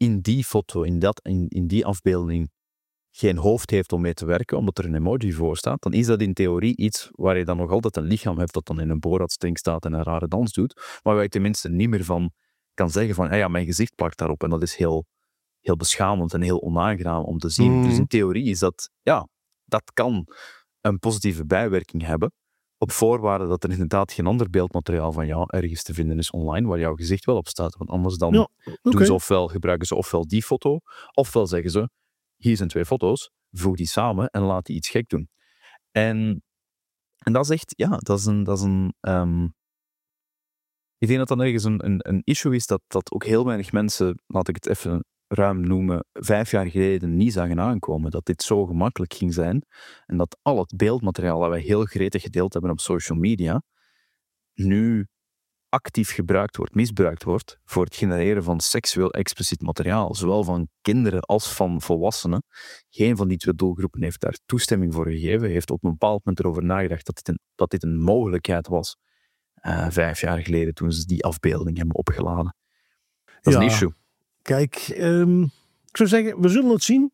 Speaker 2: in die foto, in die afbeelding, geen hoofd heeft om mee te werken, omdat er een emoji voor staat, dan is dat in theorie iets waar je dan nog altijd een lichaam hebt dat dan in een Borat-stink staat en een rare dans doet, maar waar je tenminste niet meer van kan zeggen van, ja, mijn gezicht plakt daarop. En dat is heel, heel beschamend en heel onaangenaam om te zien. Dus in theorie is dat, ja, dat kan een positieve bijwerking hebben, op voorwaarde dat er inderdaad geen ander beeldmateriaal van jou ergens te vinden is online, waar jouw gezicht wel op staat. Want anders dan doen ze gebruiken ze ofwel die foto, ofwel zeggen ze, hier zijn 2 foto's, voeg die samen en laat die iets gek doen. En dat is echt, ja, dat is een ik denk dat dat ergens een issue is dat ook heel weinig mensen, laat ik het even ruim noemen, 5 jaar geleden niet zagen aankomen. Dat dit zo gemakkelijk ging zijn. En dat al het beeldmateriaal dat wij heel gretig gedeeld hebben op social media, nu actief misbruikt wordt voor het genereren van seksueel expliciet materiaal. Zowel van kinderen als van volwassenen. Geen van die 2 doelgroepen heeft daar toestemming voor gegeven. Heeft op een bepaald moment erover nagedacht dat dit een mogelijkheid was. 5 jaar geleden, toen ze die afbeelding hebben opgeladen. Dat is een issue.
Speaker 1: Kijk, ik zou zeggen, we zullen het zien.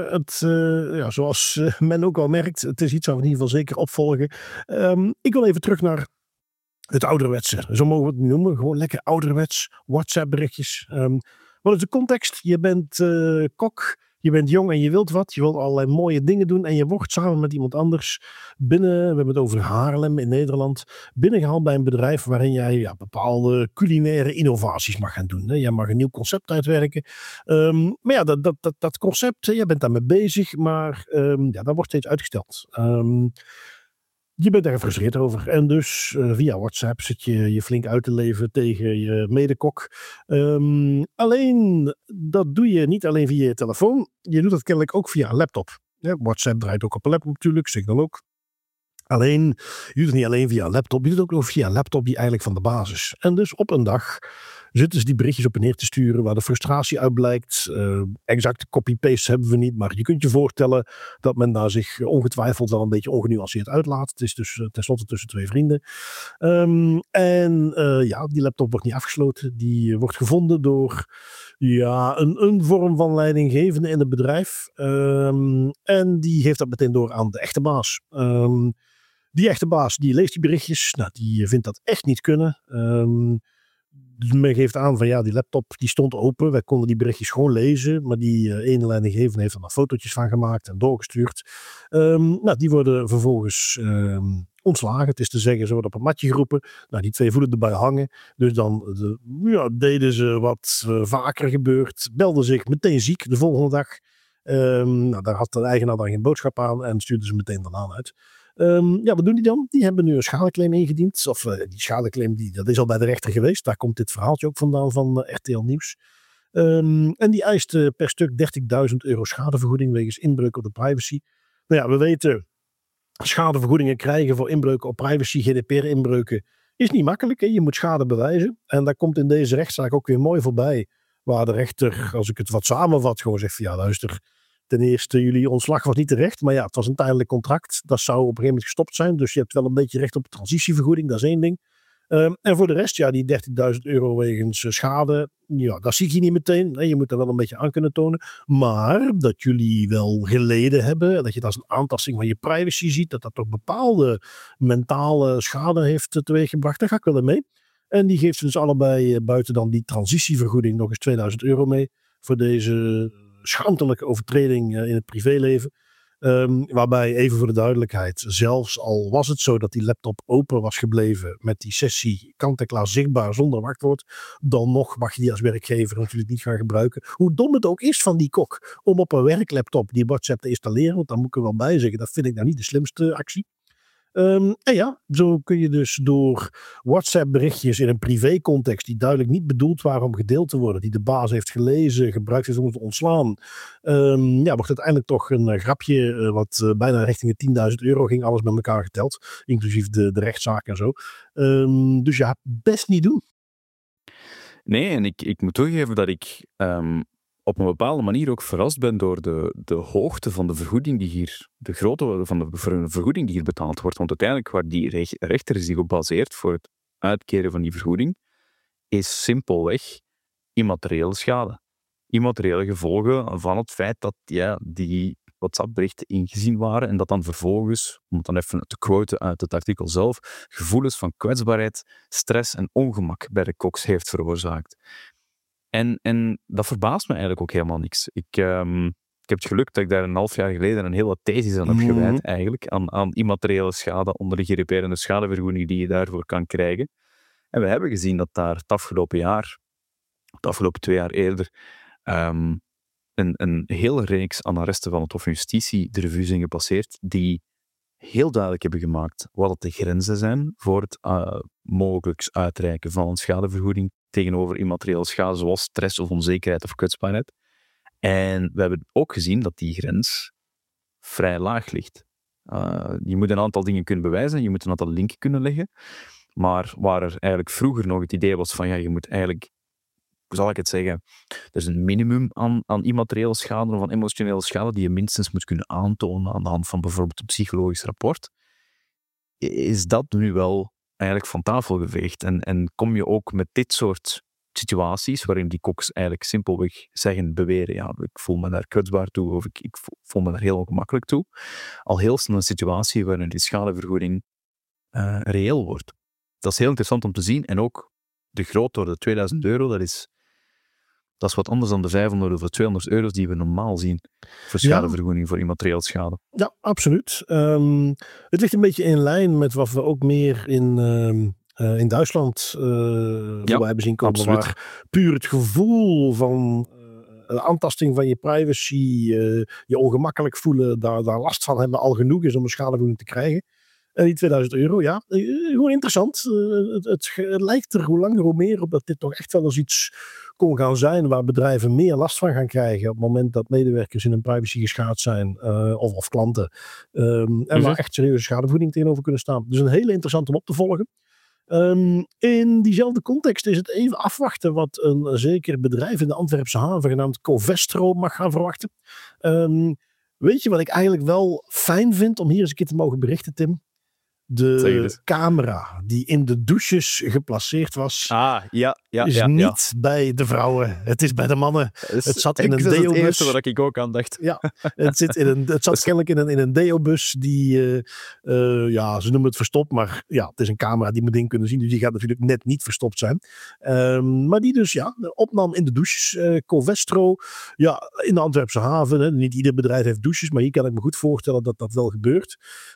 Speaker 1: Zoals men ook al merkt, het is iets waar we in ieder geval zeker opvolgen. Ik wil even terug naar het ouderwetse. Zo mogen we het noemen. Gewoon lekker ouderwets. WhatsApp-berichtjes. Wat is de context? Je bent kok. Je bent jong en je wilt wat. Je wilt allerlei mooie dingen doen. En je wordt samen met iemand anders we hebben het over Haarlem in Nederland, binnengehaald bij een bedrijf waarin jij bepaalde culinaire innovaties mag gaan doen. Hè. Jij mag een nieuw concept uitwerken. Maar ja, dat concept, jij bent daarmee bezig, maar dat wordt steeds uitgesteld. Je bent daar gefrustreerd over. En dus via WhatsApp zit je flink uit te leven tegen je medekok. Alleen, dat doe je niet alleen via je telefoon. Je doet dat kennelijk ook via een laptop. Ja, WhatsApp draait ook op een laptop natuurlijk, Signal ook. Alleen, je doet het niet alleen via een laptop. Je doet het ook nog via een laptop die eigenlijk van de basis. En dus op een dag zitten ze die berichtjes op en neer te sturen waar de frustratie uit blijkt. Exacte copy-paste hebben we niet, maar je kunt je voorstellen dat men daar zich ongetwijfeld wel een beetje ongenuanceerd uitlaat. Het is dus tenslotte tussen 2 vrienden. Die laptop wordt niet afgesloten. Die wordt gevonden door een vorm van leidinggevende in het bedrijf. En die geeft dat meteen door aan de echte baas. Die echte baas die leest die berichtjes. Nou, die vindt dat echt niet kunnen. Men geeft aan van die laptop die stond open. Wij konden die berichtjes gewoon lezen. Maar die ene leidinggevende heeft er nog fotootjes van gemaakt en doorgestuurd. Die worden vervolgens ontslagen. Het is te zeggen, ze worden op een matje geroepen. Nou, die 2 voelen erbij hangen. Dus dan deden ze wat vaker gebeurd. Belden zich meteen ziek de volgende dag. Daar had de eigenaar dan geen boodschap aan. En stuurden ze meteen daarna uit. Wat doen die dan? Die hebben nu een schadeclaim ingediend. Of die schadeclaim, dat is al bij de rechter geweest. Daar komt dit verhaaltje ook vandaan van RTL Nieuws. En die eist per stuk €30.000 schadevergoeding wegens inbreuk op de privacy. Nou ja, we weten, schadevergoedingen krijgen voor inbreuken op privacy, GDPR-inbreuken, is niet makkelijk. Hè? Je moet schade bewijzen. En daar komt in deze rechtszaak ook weer mooi voorbij. Waar de rechter, als ik het wat samenvat, gewoon zegt van luister, ten eerste, jullie ontslag was niet terecht, maar het was een tijdelijk contract. Dat zou op een gegeven moment gestopt zijn. Dus je hebt wel een beetje recht op transitievergoeding, dat is 1 ding. En voor de rest, die €30.000 wegens schade, dat zie ik hier niet meteen. Je moet er wel een beetje aan kunnen tonen. Maar dat jullie wel geleden hebben, dat je het als een aantasting van je privacy ziet, dat toch bepaalde mentale schade heeft teweeggebracht, daar ga ik wel in mee. En die geeft ze dus allebei buiten dan die transitievergoeding nog eens €2.000 mee voor deze schaamtelijke overtreding in het privéleven. Waarbij, even voor de duidelijkheid, zelfs al was het zo dat die laptop open was gebleven met die sessie kant-en-klaar zichtbaar zonder wachtwoord, dan nog mag je die als werkgever natuurlijk niet gaan gebruiken. Hoe dom het ook is van die kok om op een werklaptop die WhatsApp te installeren, want daar moet ik er wel bij zeggen, dat vind ik nou niet de slimste actie. Zo kun je dus door WhatsApp berichtjes in een privécontext die duidelijk niet bedoeld waren om gedeeld te worden, die de baas heeft gelezen, gebruikt heeft om te ontslaan, wordt uiteindelijk toch een grapje wat bijna richting de €10.000 ging, alles bij elkaar geteld, inclusief de rechtszaak en zo. Dus best niet doen.
Speaker 2: Nee, en ik moet toegeven dat ik op een bepaalde manier ook verrast ben door de hoogte van de vergoeding die hier, de grootte van de vergoeding die hier betaald wordt. Want uiteindelijk waar die rechter zich op baseert voor het uitkeren van die vergoeding, is simpelweg immateriële schade. immateriële gevolgen van het feit dat die WhatsApp-berichten ingezien waren en dat dan vervolgens, om het dan even te quoten uit het artikel zelf, gevoelens van kwetsbaarheid, stress en ongemak bij de Cox heeft veroorzaakt. En dat verbaast me eigenlijk ook helemaal niks. Ik heb het geluk dat ik daar 1,5 jaar geleden een hele thesis aan heb gewijd, eigenlijk, aan immateriële schade onder de GDPR schadevergoeding die je daarvoor kan krijgen. En we hebben gezien dat daar het afgelopen 2 jaar eerder, een hele reeks aan arresten van het Hof van Justitie de revue zijn gepasseerd, die heel duidelijk hebben gemaakt wat de grenzen zijn voor het mogelijk uitreiken van een schadevergoeding tegenover immateriële schade, zoals stress of onzekerheid of kwetsbaarheid. En we hebben ook gezien dat die grens vrij laag ligt. Je moet een aantal dingen kunnen bewijzen, je moet een aantal linken kunnen leggen, maar waar er eigenlijk vroeger nog het idee was van je moet eigenlijk, hoe zal ik het zeggen, er is een minimum aan immateriële schade of aan emotionele schade die je minstens moet kunnen aantonen aan de hand van bijvoorbeeld een psychologisch rapport, is dat nu wel eigenlijk van tafel geveegd. En kom je ook met dit soort situaties, waarin die Cox eigenlijk simpelweg beweren, ik voel me daar kwetsbaar toe, of ik voel me daar heel ongemakkelijk toe, al heel snel een situatie waarin die schadevergoeding reëel wordt. Dat is heel interessant om te zien, en ook de grootte, de €2000, dat is wat anders dan de 500 of €200 die we normaal zien voor schadevergoeding voor immateriële schade.
Speaker 1: Ja, absoluut. Het ligt een beetje in lijn met wat we ook meer in Duitsland hebben zien komen.
Speaker 2: Absoluut.
Speaker 1: Waar puur het gevoel van aantasting van je privacy, je ongemakkelijk voelen, daar last van hebben al genoeg is om een schadevergoeding te krijgen. Die €2000, gewoon interessant. Het lijkt er hoe langer hoe meer op dat dit toch echt wel eens iets kon gaan zijn waar bedrijven meer last van gaan krijgen op het moment dat medewerkers in hun privacy geschaad zijn of klanten. En waar echt serieuze schadevergoeding tegenover kunnen staan. Dus een hele interessant om op te volgen. In diezelfde context is het even afwachten wat een zeker bedrijf in de Antwerpse haven genaamd Covestro mag gaan verwachten. Weet je wat ik eigenlijk wel fijn vind om hier eens een keer te mogen berichten, Tim? De camera die in de douches geplaceerd was, is niet bij de vrouwen. Het is bij de mannen. Het zat in een deobus. Dat is het
Speaker 2: eerste wat ik ook aan dacht.
Speaker 1: Ja, het zat kennelijk in een deobus die, ze noemen het verstopt, maar het is een camera die moet in kunnen zien. Dus die gaat natuurlijk net niet verstopt zijn. Maar die dus, opnam in de douches. Covestro, in de Antwerpse haven. Niet ieder bedrijf heeft douches, maar hier kan ik me goed voorstellen dat dat wel gebeurt.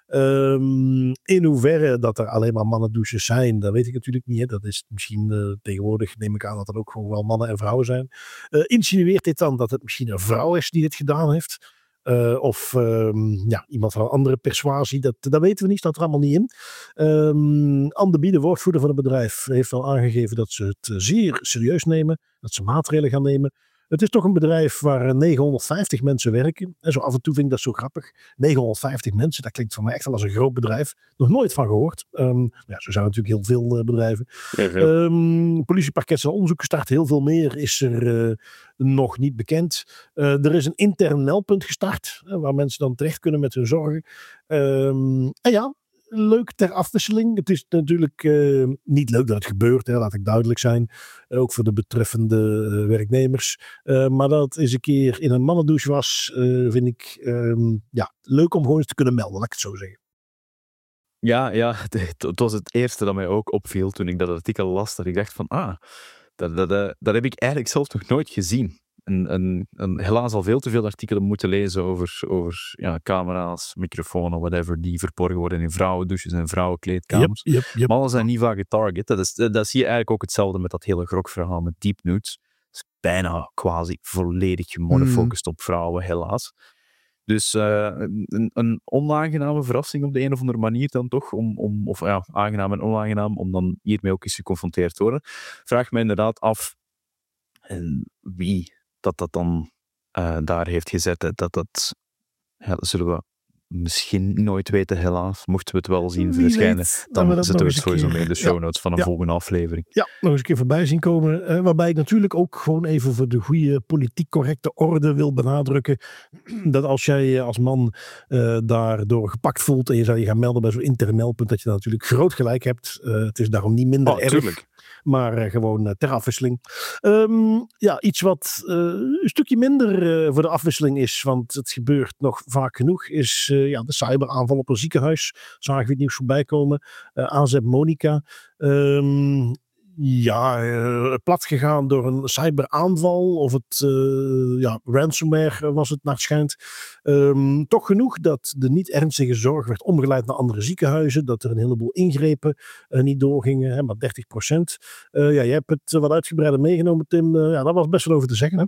Speaker 1: In hoeverre dat er alleen maar mannendouches zijn, dat weet ik natuurlijk niet. Hè. Dat is misschien tegenwoordig, neem ik aan dat er ook gewoon wel mannen en vrouwen zijn. Insinueert dit dan dat het misschien een vrouw is die dit gedaan heeft? Of iemand van een andere persuasie, dat weten we niet, staat er allemaal niet in. Anne de Bie, de woordvoerder van het bedrijf, heeft al aangegeven dat ze het zeer serieus nemen, dat ze maatregelen gaan nemen. Het is toch een bedrijf waar 950 mensen werken. En zo af en toe vind ik dat zo grappig. 950 mensen, dat klinkt voor mij echt wel als een groot bedrijf. Nog nooit van gehoord. Zo zijn natuurlijk heel veel bedrijven. Politieparket zal onderzoek gestart. Heel veel meer is er nog niet bekend. Er is een intern meldpunt gestart. Waar mensen dan terecht kunnen met hun zorgen. Leuk ter afwisseling. Het is natuurlijk niet leuk dat het gebeurt, laat ik duidelijk zijn. Ook voor de betreffende werknemers. Maar dat het eens een keer in een mannendouche was, vind ik leuk om gewoon eens te kunnen melden, laat ik het zo zeggen.
Speaker 2: Ja, het was het eerste dat mij ook opviel toen ik dat artikel las. Dat ik dacht van, dat heb ik eigenlijk zelf nog nooit gezien. Helaas al veel te veel artikelen moeten lezen over camera's, microfoons, whatever, die verborgen worden in vrouwendouches en vrouwenkleedkamers.
Speaker 1: Yep.
Speaker 2: Mannen zijn niet vaak getarget. Dat zie je eigenlijk ook hetzelfde met dat hele grokverhaal met deep nudes. Dat is bijna quasi volledig gemonofocust op vrouwen, helaas. Dus een onaangename verrassing op de een of andere manier dan toch, aangenaam en onaangenaam, om dan hiermee ook eens geconfronteerd te worden. Vraag me inderdaad af wie dat dan daar heeft gezet. Dat zullen we misschien nooit weten, helaas. Mochten we het wel zien verschijnen, dan zetten we het sowieso mee in de show notes van een volgende aflevering. Ja,
Speaker 1: nog eens een keer voorbij zien komen. Waarbij ik natuurlijk ook gewoon even voor de goede politiek correcte orde wil benadrukken dat als jij als man daardoor gepakt voelt en je zou je gaan melden bij zo'n intern meldpunt, dat je dan natuurlijk groot gelijk hebt. Het is daarom niet minder erg.
Speaker 2: Tuurlijk.
Speaker 1: Maar gewoon ter afwisseling. Iets wat een stukje minder voor de afwisseling is, want het gebeurt nog vaak genoeg, is de cyberaanval op een ziekenhuis. Zagen we het nieuws voorbij komen. AZ Monica. Plat gegaan door een cyberaanval of ransomware was het naar het schijnt. Toch genoeg dat de niet ernstige zorg werd omgeleid naar andere ziekenhuizen, dat er een heleboel ingrepen niet doorgingen, maar 30%. Jij hebt het wat uitgebreider meegenomen, Tim. Daar was best wel over te zeggen, hè?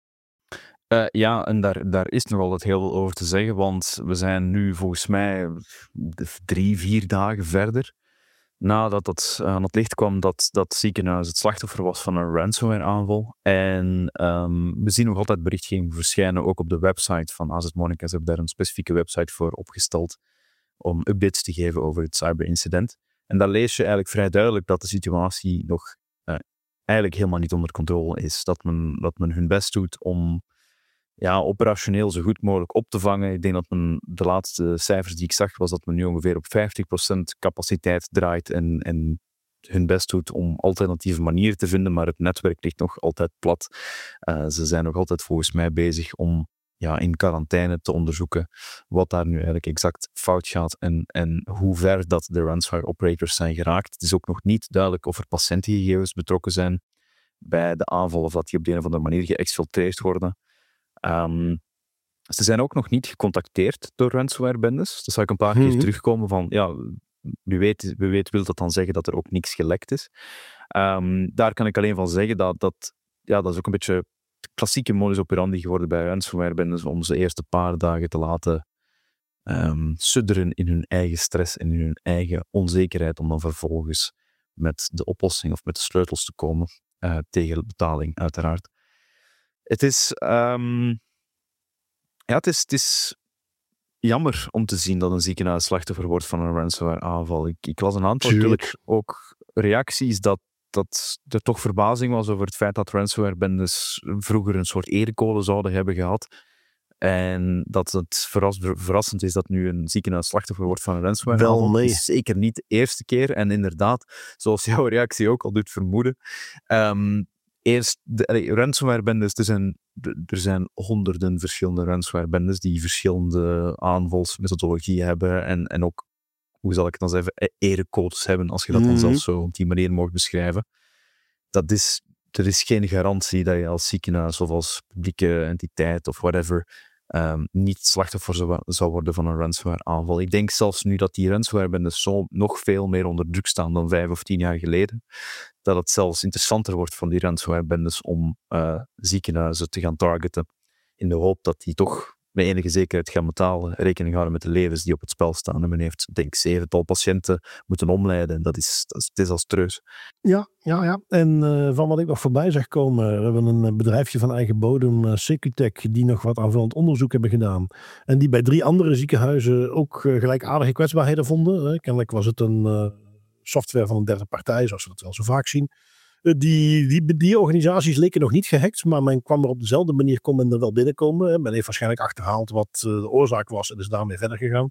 Speaker 2: En daar is nog altijd heel veel over te zeggen, want we zijn nu volgens mij 3-4 dagen verder nadat het aan het licht kwam dat ziekenhuis het slachtoffer was van een ransomware-aanval. En we zien nog altijd berichtgeving verschijnen, ook op de website van AZ Monica. Ze hebben daar een specifieke website voor opgesteld om updates te geven over het cyberincident. En daar lees je eigenlijk vrij duidelijk dat de situatie nog eigenlijk helemaal niet onder controle is. Dat men hun best doet om operationeel zo goed mogelijk op te vangen. Ik denk dat de laatste cijfers die ik zag, was dat men nu ongeveer op 50% capaciteit draait en hun best doet om alternatieve manieren te vinden, maar het netwerk ligt nog altijd plat. Ze zijn nog altijd volgens mij bezig om in quarantaine te onderzoeken wat daar nu eigenlijk exact fout gaat en hoe ver dat de ransomware operators zijn geraakt. Het is ook nog niet duidelijk of er patiëntengegevens betrokken zijn bij de aanval of dat die op de een of andere manier geëxfiltreerd worden. Ze zijn ook nog niet gecontacteerd door ransomware-bendes. Dat zou ik een paar keer terugkomen van, wie weet wil dat dan zeggen dat er ook niks gelekt is. Daar kan ik alleen van zeggen dat is ook een beetje de klassieke modus operandi geworden bij ransomware-bendes om ze eerst een paar dagen te laten sudderen in hun eigen stress en in hun eigen onzekerheid om dan vervolgens met de oplossing of met de sleutels te komen tegen betaling, uiteraard. Het is jammer om te zien dat een ziekenhuis slachtoffer wordt van een ransomware-aanval. Ik las een aantal keer ook reacties dat er toch verbazing was over het feit dat ransomware-bendes vroeger een soort erecode zouden hebben gehad. En dat het verrassend is dat nu een ziekenhuis slachtoffer wordt van een ransomware-aanval.
Speaker 1: Wel, nee.
Speaker 2: Het is zeker niet de eerste keer. En inderdaad, zoals jouw reactie ook al doet vermoeden, ransomware-bendes, er zijn honderden verschillende ransomware-bendes die verschillende aanvalsmethodologieën hebben en ook, hoe zal ik het dan zeggen, erecodes hebben, als je dat dan zelfs zo op die manier mag beschrijven. Er is geen garantie dat je als ziekenhuis of als publieke entiteit of whatever niet slachtoffer zou worden van een ransomware-aanval. Ik denk zelfs nu dat die ransomware-bendes zo nog veel meer onder druk staan dan 5 of 10 jaar geleden, dat het zelfs interessanter wordt van die ransomware-bendes om ziekenhuizen te gaan targeten in de hoop dat die toch met enige zekerheid gaan betalen, rekening houden met de levens die op het spel staan. En men heeft, denk ik, 7-tal patiënten moeten omleiden. En het is desastreus.
Speaker 1: Ja. En van wat ik nog voorbij zag komen, we hebben een bedrijfje van eigen bodem, Secutech, die nog wat aanvullend onderzoek hebben gedaan. En die bij 3 andere ziekenhuizen ook gelijkaardige kwetsbaarheden vonden. Kennelijk was het een software van een derde partij, zoals we dat wel zo vaak zien. Die organisaties leken nog niet gehackt, maar men kwam er op dezelfde manier, kon men er wel binnenkomen. Men heeft waarschijnlijk achterhaald wat de oorzaak was en is daarmee verder gegaan.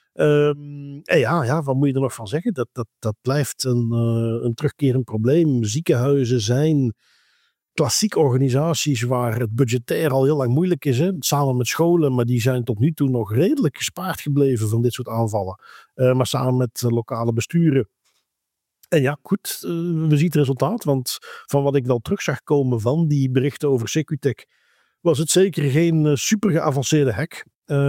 Speaker 1: Wat moet je er nog van zeggen? Dat blijft een terugkerend probleem. Ziekenhuizen zijn klassiek organisaties waar het budgetair al heel lang moeilijk is. Hè? Samen met scholen, maar die zijn tot nu toe nog redelijk gespaard gebleven van dit soort aanvallen. Maar samen met lokale besturen. En ja, goed, we zien het resultaat, want van wat ik wel terug zag komen van die berichten over Secutech, was het zeker geen super geavanceerde hack.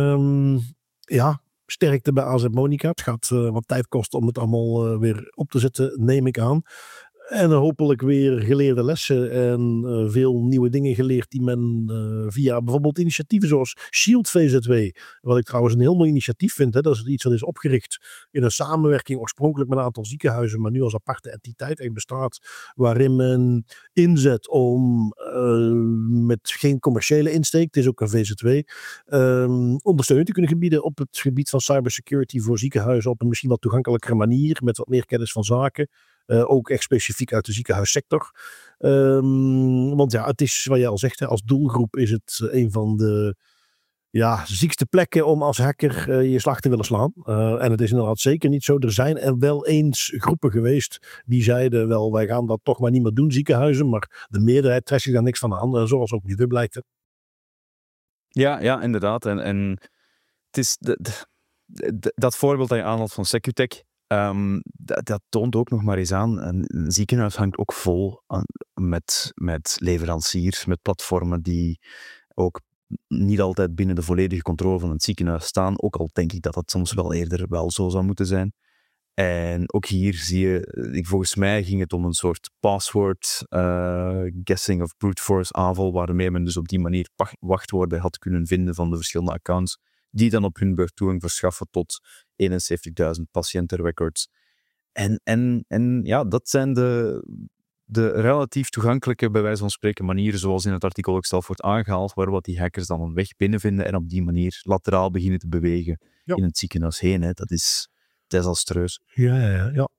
Speaker 1: Sterkte bij AZ Monica. Het gaat wat tijd kosten om het allemaal weer op te zetten, neem ik aan. En hopelijk weer geleerde lessen en veel nieuwe dingen geleerd die men via bijvoorbeeld initiatieven zoals Shield VZW, wat ik trouwens een heel mooi initiatief vind. Hè, dat is iets dat is opgericht in een samenwerking oorspronkelijk met een aantal ziekenhuizen, maar nu als aparte entiteit echt bestaat, waarin men inzet om met geen commerciële insteek, het is ook een VZW, ondersteuning te kunnen gebieden op het gebied van cybersecurity voor ziekenhuizen op een misschien wat toegankelijkere manier, met wat meer kennis van zaken. Ook echt specifiek uit de ziekenhuissector. Want ja, het is wat jij al zegt, hè, als doelgroep is het een van de ziekste plekken om als hacker je slag te willen slaan. En het is inderdaad zeker niet zo. Er zijn er wel eens groepen geweest die zeiden wel, wij gaan dat toch maar niet meer doen, ziekenhuizen. Maar de meerderheid trekt zich daar niks van aan. Zoals ook niet blijkt. Hè.
Speaker 2: Ja, inderdaad. En het is dat voorbeeld dat je aanhaalt van Secutech, dat toont ook nog maar eens aan. Een ziekenhuis hangt ook vol met leveranciers, met platformen die ook niet altijd binnen de volledige controle van het ziekenhuis staan. Ook al denk ik dat dat soms wel eerder wel zo zou moeten zijn. En ook hier zie je, volgens mij ging het om een soort password guessing of brute force aanval, waarmee men dus op die manier wachtwoorden had kunnen vinden van de verschillende accounts, die dan op hun beurt toegang verschaffen tot 71.000 patiëntenrecords. En ja, dat zijn de relatief toegankelijke, bij wijze van spreken, manieren, zoals in het artikel ook zelf wordt aangehaald, waar wat die hackers dan een weg binnenvinden en op die manier lateraal beginnen te bewegen in het ziekenhuis heen. Hè. Dat is desastreus.
Speaker 1: Ja.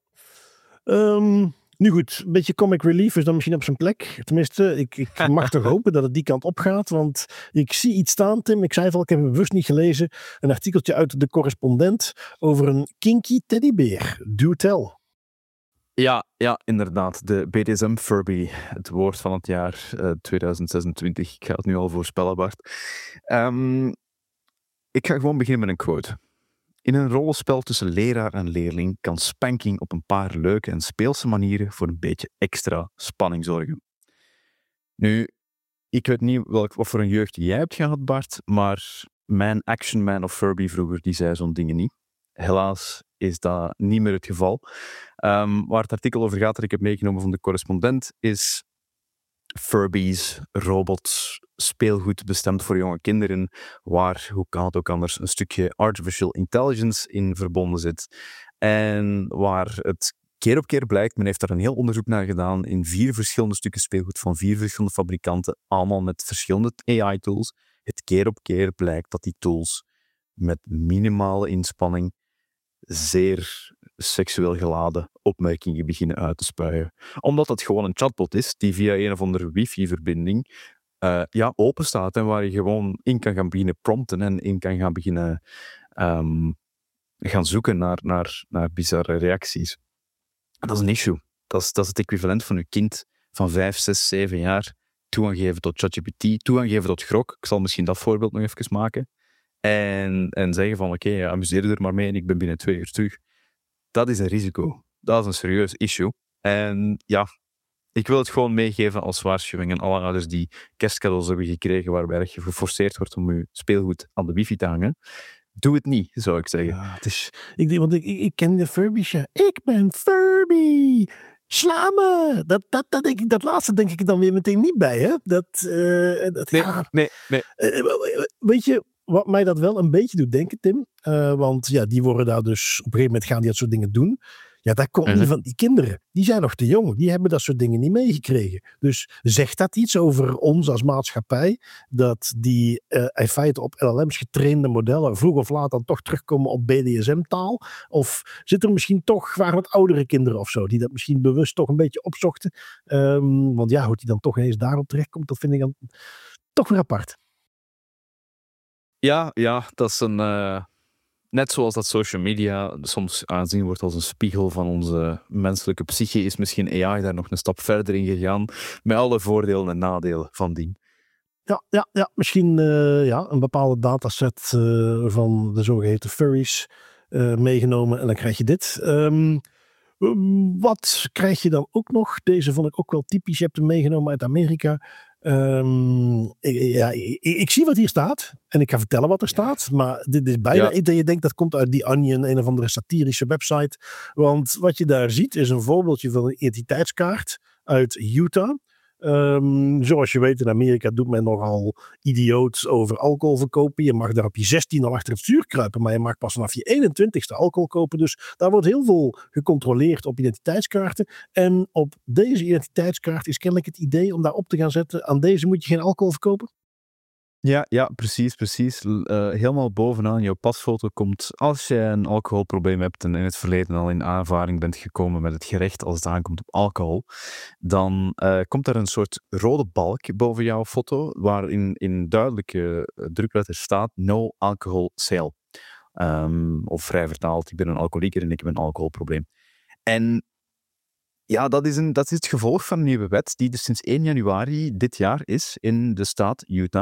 Speaker 1: Nu goed, een beetje comic relief is dan misschien op zijn plek. Tenminste, ik mag toch hopen dat het die kant op gaat. Want ik zie iets staan, Tim. Ik zei het al, ik heb het bewust niet gelezen. Een artikeltje uit De Correspondent over een kinky teddybeer. Do tell.
Speaker 2: Ja, inderdaad. De BDSM Furby. Het woord van het jaar 2026. Ik ga het nu al voorspellen, Bart. Ik ga gewoon beginnen met een quote. In een rollenspel tussen leraar en leerling kan spanking op een paar leuke en speelse manieren voor een beetje extra spanning zorgen. Nu, ik weet niet wat voor een jeugd jij hebt gehad, Bart, maar mijn Action Man of Furby vroeger, die zei zo'n dingen niet. Helaas is dat niet meer het geval. Waar het artikel over gaat dat ik heb meegenomen van De Correspondent is Furbies, robots, speelgoed bestemd voor jonge kinderen, waar, hoe kan het ook anders, een stukje artificial intelligence in verbonden zit. En waar het keer op keer blijkt, men heeft daar een heel onderzoek naar gedaan in 4 verschillende stukken speelgoed van 4 verschillende fabrikanten, allemaal met verschillende AI-tools. Het keer op keer blijkt dat die tools met minimale inspanning zeer seksueel geladen opmerkingen beginnen uit te spuien. Omdat het gewoon een chatbot is die via een of andere wifi-verbinding open staat en waar je gewoon in kan gaan beginnen prompten en in kan gaan beginnen gaan zoeken naar bizarre reacties. Dat is een issue. Dat is het equivalent van je kind van 5, 6, 7 jaar toegang geven tot ChatGPT, toegang geven tot Grok. Ik zal misschien dat voorbeeld nog even maken. En zeggen van oké, amuseer je er maar mee en ik ben binnen 2 uur terug. Dat is een risico. Dat is een serieus issue. En ja, ik wil het gewoon meegeven als waarschuwing aan alle ouders die kerstcadeaus hebben gekregen waarbij je geforceerd wordt om je speelgoed aan de wifi te hangen. Doe het niet, zou ik zeggen.
Speaker 1: Ja, het is, ik ken de Furbies. Ja. Ik ben Furby! Sla me! Dat laatste denk ik dan weer meteen niet bij, hè?
Speaker 2: Nee.
Speaker 1: Weet je wat mij dat wel een beetje doet denken, Tim? Want ja, die worden daar dus... Op een gegeven moment gaan die dat soort dingen doen. Ja, dat komt niet van die kinderen. Die zijn nog te jong. Die hebben dat soort dingen niet meegekregen. Dus zegt dat iets over ons als maatschappij? Dat die in feite op LLM's getrainde modellen vroeg of laat dan toch terugkomen op BDSM-taal? Of zit er misschien toch, waren het oudere kinderen of zo, die dat misschien bewust toch een beetje opzochten? Want ja, hoe die dan toch ineens daarop terechtkomt, dat vind ik dan toch weer apart.
Speaker 2: Ja, dat is een... Net zoals dat social media soms aanzien wordt als een spiegel van onze menselijke psyche, is misschien AI daar nog een stap verder in gegaan, met alle voordelen en nadelen van dien.
Speaker 1: Ja, misschien een bepaalde dataset van de zogeheten furries meegenomen en dan krijg je dit. Wat krijg je dan ook nog? Deze vond ik ook wel typisch. Je hebt hem meegenomen uit Amerika. Ik zie wat hier staat en ik ga vertellen wat er staat, maar dit is bijna iets dat je denkt dat komt uit The Onion, een of andere satirische website, want wat je daar ziet is een voorbeeldje van een identiteitskaart uit Utah. Zoals je weet in Amerika doet men nogal idioot over alcohol verkopen. Je mag daar op je 16 al achter het stuur kruipen, maar je mag pas vanaf je 21ste alcohol kopen. Dus daar wordt heel veel gecontroleerd op identiteitskaarten. En op deze identiteitskaart is kennelijk het idee om daar op te gaan zetten: aan deze moet je geen alcohol verkopen.
Speaker 2: Ja, precies. Helemaal bovenaan jouw pasfoto komt, als je een alcoholprobleem hebt en in het verleden al in aanvaring bent gekomen met het gerecht als het aankomt op alcohol, dan komt er een soort rode balk boven jouw foto, waarin in duidelijke drukletters staat no alcohol sale. Of vrij vertaald, ik ben een alcoholieker en ik heb een alcoholprobleem. En ja, dat is het gevolg van een nieuwe wet die dus sinds 1 januari dit jaar is in de staat Utah.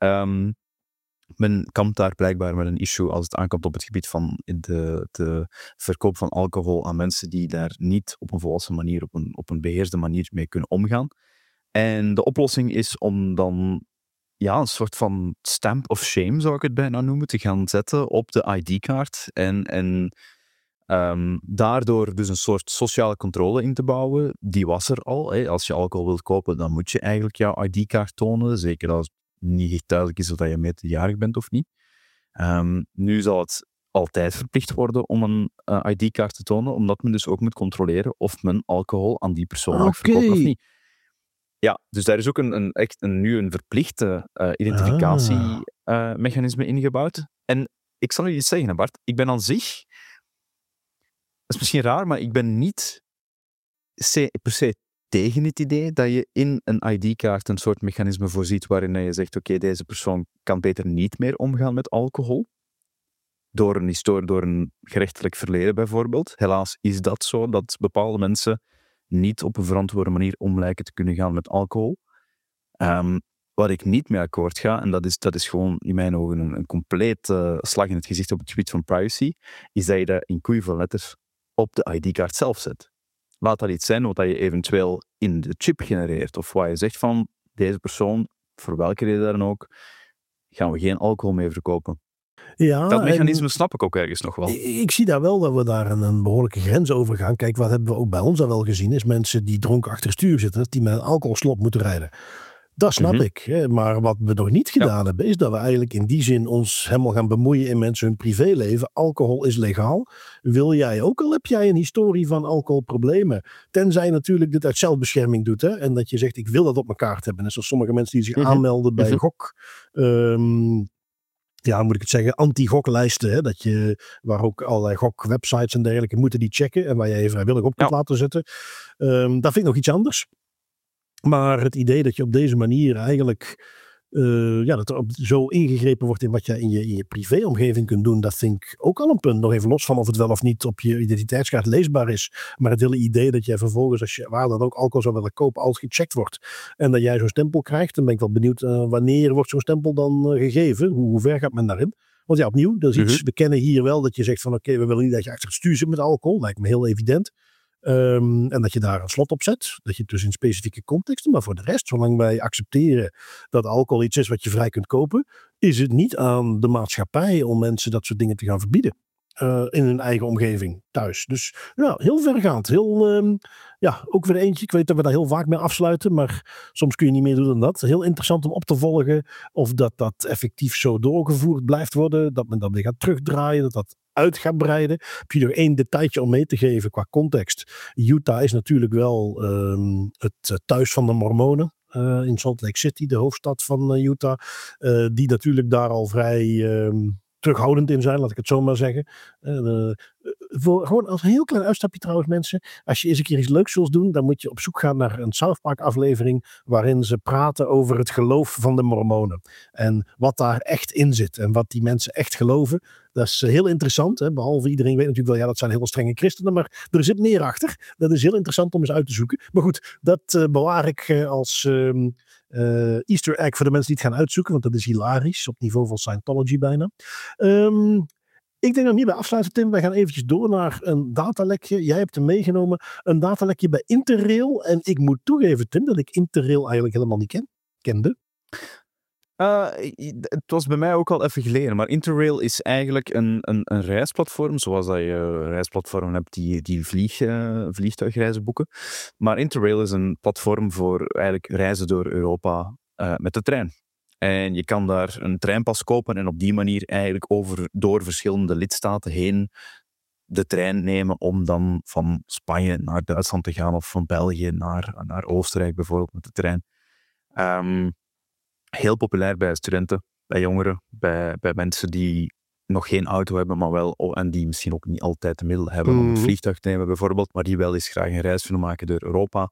Speaker 2: Men kampt daar blijkbaar met een issue als het aankomt op het gebied van de verkoop van alcohol aan mensen die daar niet op een volwassen manier, op een beheerste manier mee kunnen omgaan. En de oplossing is om dan een soort van stamp of shame, zou ik het bijna noemen, te gaan zetten op de ID-kaart en daardoor dus een soort sociale controle in te bouwen. Die was er al. Hè. Als je alcohol wilt kopen, dan moet je eigenlijk jouw ID-kaart tonen, zeker als niet echt duidelijk is of je meerderjarig bent of niet. Nu zal het altijd verplicht worden om een ID-kaart te tonen, omdat men dus ook moet controleren of men alcohol aan die persoon mag verkopen of niet. Ja, dus daar is ook nu een verplichte identificatiemechanisme ingebouwd. En ik zal je iets zeggen, Bart. Ik ben aan zich... Dat is misschien raar, maar ik ben niet per se tegen het idee dat je in een ID-kaart een soort mechanisme voorziet waarin je zegt, oké, deze persoon kan beter niet meer omgaan met alcohol. Door een historie, door een gerechtelijk verleden bijvoorbeeld. Helaas is dat zo, dat bepaalde mensen niet op een verantwoorde manier om lijken te kunnen gaan met alcohol. Waar ik niet mee akkoord ga, en dat is gewoon in mijn ogen een compleet slag in het gezicht op het gebied van privacy, is dat je dat in koeien van letters op de ID-kaart zelf zet. Laat dat iets zijn wat je eventueel in de chip genereert. Of waar je zegt van, deze persoon, voor welke reden dan ook, gaan we geen alcohol mee verkopen.
Speaker 1: Ja,
Speaker 2: dat mechanisme snap ik ook ergens nog wel.
Speaker 1: Ik zie daar wel dat we daar een behoorlijke grens over gaan. Kijk, wat hebben we ook bij ons al wel gezien, is mensen die dronken achter het stuur zitten, die met een alcoholslot moeten rijden. Dat snap ik. Hè? Maar wat we nog niet gedaan hebben, is dat we eigenlijk in die zin ons helemaal gaan bemoeien in mensen hun privéleven. Alcohol is legaal. Wil jij ook, al heb jij een historie van alcoholproblemen. Tenzij je natuurlijk dit uit zelfbescherming doet. Hè? En dat je zegt, ik wil dat op mijn kaart hebben. Net zoals sommige mensen die zich aanmelden bij gok. Hoe moet ik het zeggen, anti-goklijsten. Hè? Waar ook allerlei gokwebsites en dergelijke moeten die checken. En waar jij je vrijwillig op kunt laten zetten. Dat vind ik nog iets anders. Maar het idee dat je op deze manier eigenlijk dat er zo ingegrepen wordt in wat je in je privéomgeving kunt doen, dat vind ik ook al een punt. Nog even los van of het wel of niet op je identiteitskaart leesbaar is. Maar het hele idee dat jij vervolgens, als je waar dan ook alcohol zou willen kopen, als gecheckt wordt. En dat jij zo'n stempel krijgt, dan ben ik wel benieuwd wanneer wordt zo'n stempel dan gegeven? Hoe ver gaat men daarin? Want ja, opnieuw, dat is iets, we kennen hier wel dat je zegt van oké, we willen niet dat je achter het stuur zit met alcohol. Lijkt me heel evident. En dat je daar een slot op zet. Dat je het dus in specifieke contexten. Maar voor de rest, zolang wij accepteren dat alcohol iets is wat je vrij kunt kopen, is het niet aan de maatschappij om mensen dat soort dingen te gaan verbieden. In hun eigen omgeving, thuis. Dus ja, heel vergaand. Ook weer eentje. Ik weet dat we daar heel vaak mee afsluiten. Maar soms kun je niet meer doen dan dat. Heel interessant om op te volgen. Of dat effectief zo doorgevoerd blijft worden. Dat men dat weer gaat terugdraaien. Dat uit gaat breiden. Heb je nog één detailtje om mee te geven qua context. Utah is natuurlijk wel het thuis van de Mormonen. In Salt Lake City, de hoofdstad van Utah. Die natuurlijk daar al vrij terughoudend in zijn, laat ik het zo maar zeggen. Gewoon als een heel klein uitstapje trouwens, mensen. Als je eens een keer iets leuks wilt doen, dan moet je op zoek gaan naar een South Park aflevering waarin ze praten over het geloof van de Mormonen. En wat daar echt in zit. En wat die mensen echt geloven. Dat is heel interessant. Hè? Behalve iedereen weet natuurlijk wel, ja, dat zijn heel strenge christenen. Maar er zit meer achter. Dat is heel interessant om eens uit te zoeken. Maar goed, dat bewaar ik als Easter egg voor de mensen die het gaan uitzoeken. Want dat is hilarisch. Op niveau van Scientology bijna. Ik denk dat niet bij afsluiten, Tim. Wij gaan eventjes door naar een datalekje. Jij hebt hem meegenomen. Een datalekje bij Interrail. En ik moet toegeven, Tim, dat ik Interrail eigenlijk helemaal niet kende.
Speaker 2: Het was bij mij ook al even geleden, maar Interrail is eigenlijk een reisplatform, zoals dat je reisplatformen hebt die vliegtuigreizen boeken. Maar Interrail is een platform voor eigenlijk reizen door Europa met de trein. En je kan daar een treinpas kopen en op die manier eigenlijk door verschillende lidstaten heen de trein nemen om dan van Spanje naar Duitsland te gaan of van België naar Oostenrijk bijvoorbeeld met de trein. Heel populair bij studenten, bij jongeren, bij mensen die nog geen auto hebben, maar wel, en die misschien ook niet altijd de middelen hebben om een vliegtuig te nemen bijvoorbeeld, maar die wel eens graag een reis willen maken door Europa.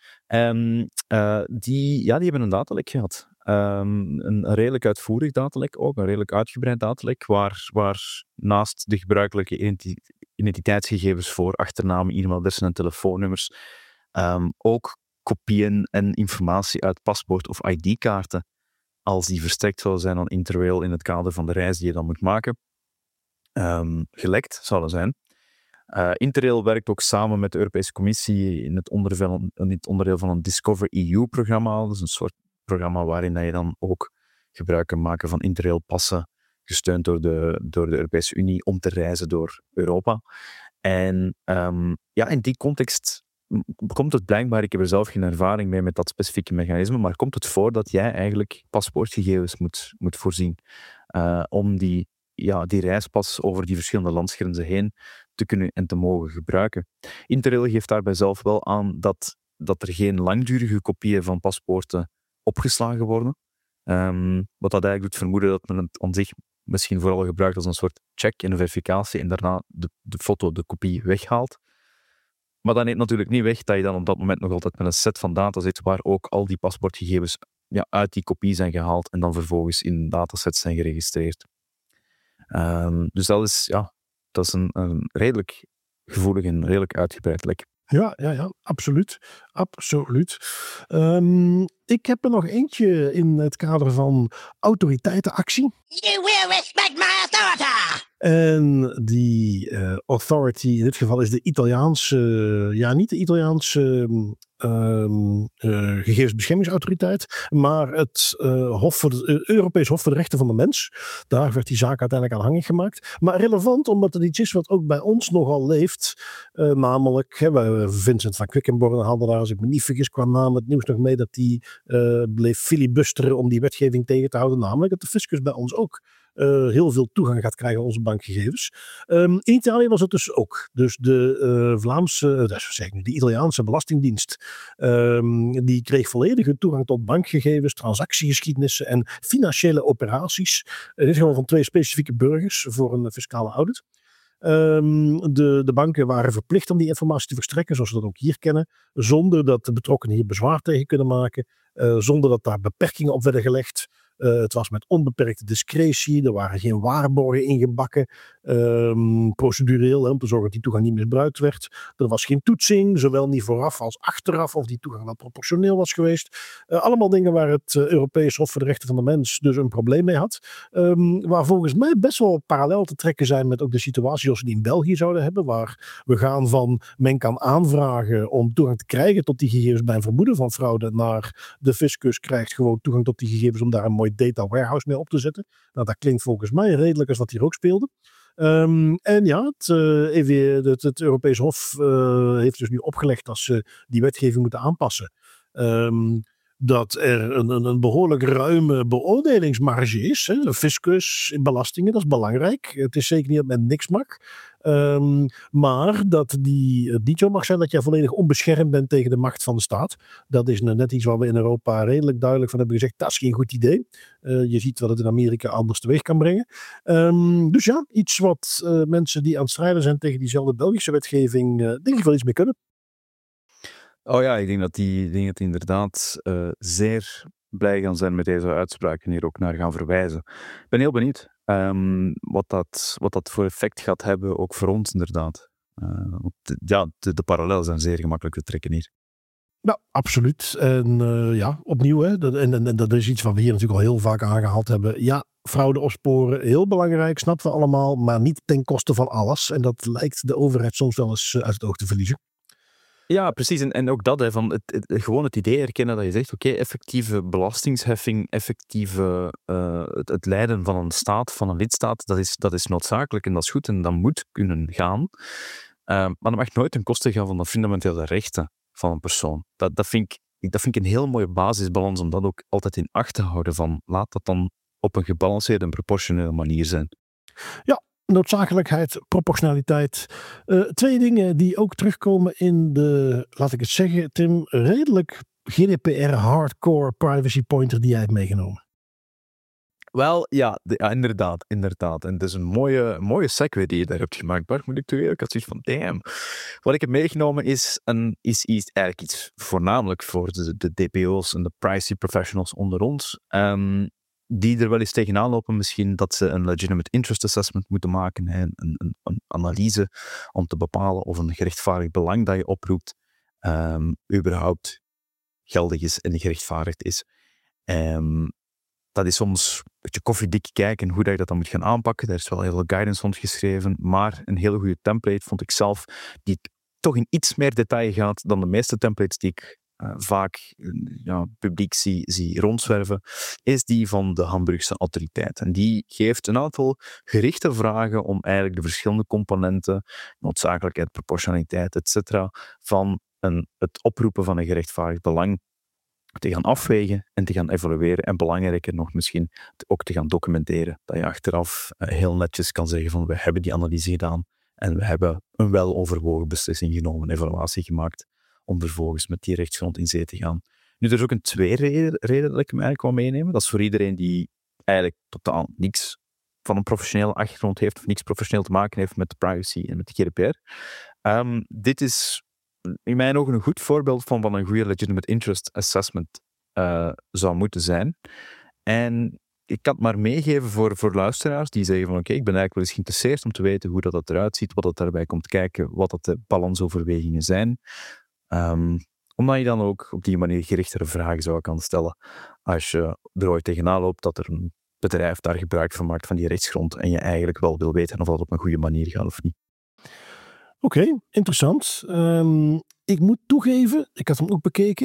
Speaker 2: Die hebben een datalek gehad. Een redelijk uitvoerig datalek ook, een redelijk uitgebreid datalek, waar naast de gebruikelijke identiteitsgegevens voor achternamen, e-mailadressen en telefoonnummers, ook kopieën en informatie uit paspoort of ID-kaarten, als die verstrekt zouden zijn aan Interrail in het kader van de reis die je dan moet maken, gelekt zouden zijn. Interrail werkt ook samen met de Europese Commissie in het onderdeel van een Discover EU-programma. Dat is een soort programma waarin je dan ook gebruik kan maken van Interrail-passen, gesteund door de Europese Unie, om te reizen door Europa. En in die context komt het blijkbaar, ik heb er zelf geen ervaring mee met dat specifieke mechanisme, maar komt het voor dat jij eigenlijk paspoortgegevens moet voorzien om die reispas over die verschillende landsgrenzen heen te kunnen en te mogen gebruiken. Interrail geeft daarbij zelf wel aan dat er geen langdurige kopieën van paspoorten opgeslagen worden. Wat dat eigenlijk doet vermoeden dat men het aan zich misschien vooral gebruikt als een soort check en een verificatie en daarna de kopie weghaalt. Maar dat neemt natuurlijk niet weg dat je dan op dat moment nog altijd met een set van data zit waar ook al die paspoortgegevens uit die kopie zijn gehaald en dan vervolgens in datasets zijn geregistreerd. Dus dat is een redelijk gevoelig en redelijk uitgebreid lek.
Speaker 1: Ja, absoluut. Ik heb er nog eentje in het kader van autoriteitenactie. You will respect my authority! En die authority, in dit geval is de Italiaanse, niet de Italiaanse gegevensbeschermingsautoriteit, maar het Europees Hof voor de Rechten van de Mens. Daar werd die zaak uiteindelijk aanhangig gemaakt. Maar relevant, omdat het iets is wat ook bij ons nogal leeft. Namelijk, Vincent van Quickenborne haalde daar, als ik me niet vergis, kwam naam het nieuws nog mee dat die bleef filibusteren om die wetgeving tegen te houden. Namelijk dat de fiscus bij ons ook heel veel toegang gaat krijgen aan onze bankgegevens. In Italië was het dus ook. Dus de Italiaanse Belastingdienst, die kreeg volledige toegang tot bankgegevens, transactiegeschiedenissen en financiële operaties. In dit geval van 2 specifieke burgers voor een fiscale audit. De banken waren verplicht om die informatie te verstrekken, zoals we dat ook hier kennen, zonder dat de betrokkenen hier bezwaar tegen kunnen maken, zonder dat daar beperkingen op werden gelegd. Het was met onbeperkte discretie, er waren geen waarborgen ingebakken, procedureel, om te zorgen dat die toegang niet misbruikt werd. Er was geen toetsing, zowel niet vooraf als achteraf, of die toegang wel proportioneel was geweest. Allemaal dingen waar het Europees Hof voor de Rechten van de Mens dus een probleem mee had. Waar volgens mij best wel parallel te trekken zijn met ook de situatie zoals we die in België zouden hebben, waar we gaan van men kan aanvragen om toegang te krijgen tot die gegevens bij een vermoeden van fraude, naar de fiscus krijgt gewoon toegang tot die gegevens om daar een mooi data warehouse mee op te zetten. Nou, dat klinkt volgens mij redelijk als wat hier ook speelde. Het Europees Hof heeft dus nu opgelegd dat ze die wetgeving moeten aanpassen. Dat er een behoorlijk ruime beoordelingsmarge is. Hè. De fiscus in belastingen, dat is belangrijk. Het is zeker niet dat men niks mag. Maar dat het niet zo mag zijn dat je volledig onbeschermd bent tegen de macht van de staat. Dat is net iets waar we in Europa redelijk duidelijk van hebben gezegd. Dat is geen goed idee. Je ziet wat het in Amerika anders teweeg kan brengen. Dus ja, iets wat mensen die aan het strijden zijn tegen diezelfde Belgische wetgeving, denk ik wel iets mee kunnen.
Speaker 2: Oh ja, ik denk dat die inderdaad zeer blij gaan zijn met deze uitspraak en hier ook naar gaan verwijzen. Ik ben heel benieuwd wat dat voor effect gaat hebben, ook voor ons inderdaad. De parallellen zijn zeer gemakkelijk te trekken hier.
Speaker 1: Nou, absoluut. En opnieuw, hè, dat is iets wat we hier natuurlijk al heel vaak aangehaald hebben. Ja, fraude opsporen, heel belangrijk, snappen we allemaal, maar niet ten koste van alles. En dat lijkt de overheid soms wel eens uit het oog te verliezen.
Speaker 2: Ja, precies. En ook dat, van gewoon het idee erkennen dat je zegt, oké, effectieve belastingsheffing, het leiden van een staat, van een lidstaat, dat is noodzakelijk en dat is goed en dat moet kunnen gaan. Maar dat mag nooit ten koste gaan van de fundamentele rechten van een persoon. Dat vind ik een heel mooie basisbalans om dat ook altijd in acht te houden van, laat dat dan op een gebalanceerde en proportionele manier zijn. Ja.
Speaker 1: Noodzakelijkheid, proportionaliteit. 2 dingen die ook terugkomen in de, laat ik het zeggen, Tim, redelijk GDPR hardcore privacy pointer die jij hebt meegenomen.
Speaker 2: Wel, ja, inderdaad. En het is een mooie segue die je daar hebt gemaakt, Bart, moet ik toegeven. Ik had zoiets van, damn. Wat ik heb meegenomen is eigenlijk iets voornamelijk voor de DPO's en de privacy professionals onder ons, die er wel eens tegenaan lopen misschien dat ze een legitimate interest assessment moeten maken, een analyse om te bepalen of een gerechtvaardigd belang dat je oproept überhaupt geldig is en gerechtvaardigd is. Dat is soms een beetje koffiedik kijken hoe dat je dat dan moet gaan aanpakken. Daar is wel heel veel guidance rond geschreven, maar een hele goede template vond ik zelf, die toch in iets meer detail gaat dan de meeste templates die ik vaak publiek zie rondzwerven, is die van de Hamburgse autoriteit. En die geeft een aantal gerichte vragen om eigenlijk de verschillende componenten, noodzakelijkheid, proportionaliteit, etc., van het oproepen van een gerechtvaardigd belang te gaan afwegen en te gaan evalueren. En belangrijker nog misschien ook te gaan documenteren. Dat je achteraf heel netjes kan zeggen van we hebben die analyse gedaan en we hebben een weloverwogen beslissing genomen, een evaluatie gemaakt om vervolgens met die rechtsgrond in zee te gaan. Nu, er is ook een tweede reden dat ik hem eigenlijk wil meenemen. Dat is voor iedereen die eigenlijk totaal niks van een professionele achtergrond heeft of niks professioneel te maken heeft met de privacy en met de GDPR. Dit is in mijn ogen een goed voorbeeld van wat een goede legitimate interest assessment zou moeten zijn. En ik kan het maar meegeven voor luisteraars die zeggen van oké, ik ben eigenlijk wel eens geïnteresseerd om te weten hoe dat eruit ziet, wat dat daarbij komt kijken, wat dat de balansoverwegingen zijn. Omdat je dan ook op die manier gerichtere vragen zou kunnen stellen als je er ooit tegenaan loopt dat er een bedrijf daar gebruik van maakt van die rechtsgrond en je eigenlijk wel wil weten of dat op een goede manier gaat of niet.
Speaker 1: Oké, interessant. Ik moet toegeven, ik had hem ook bekeken.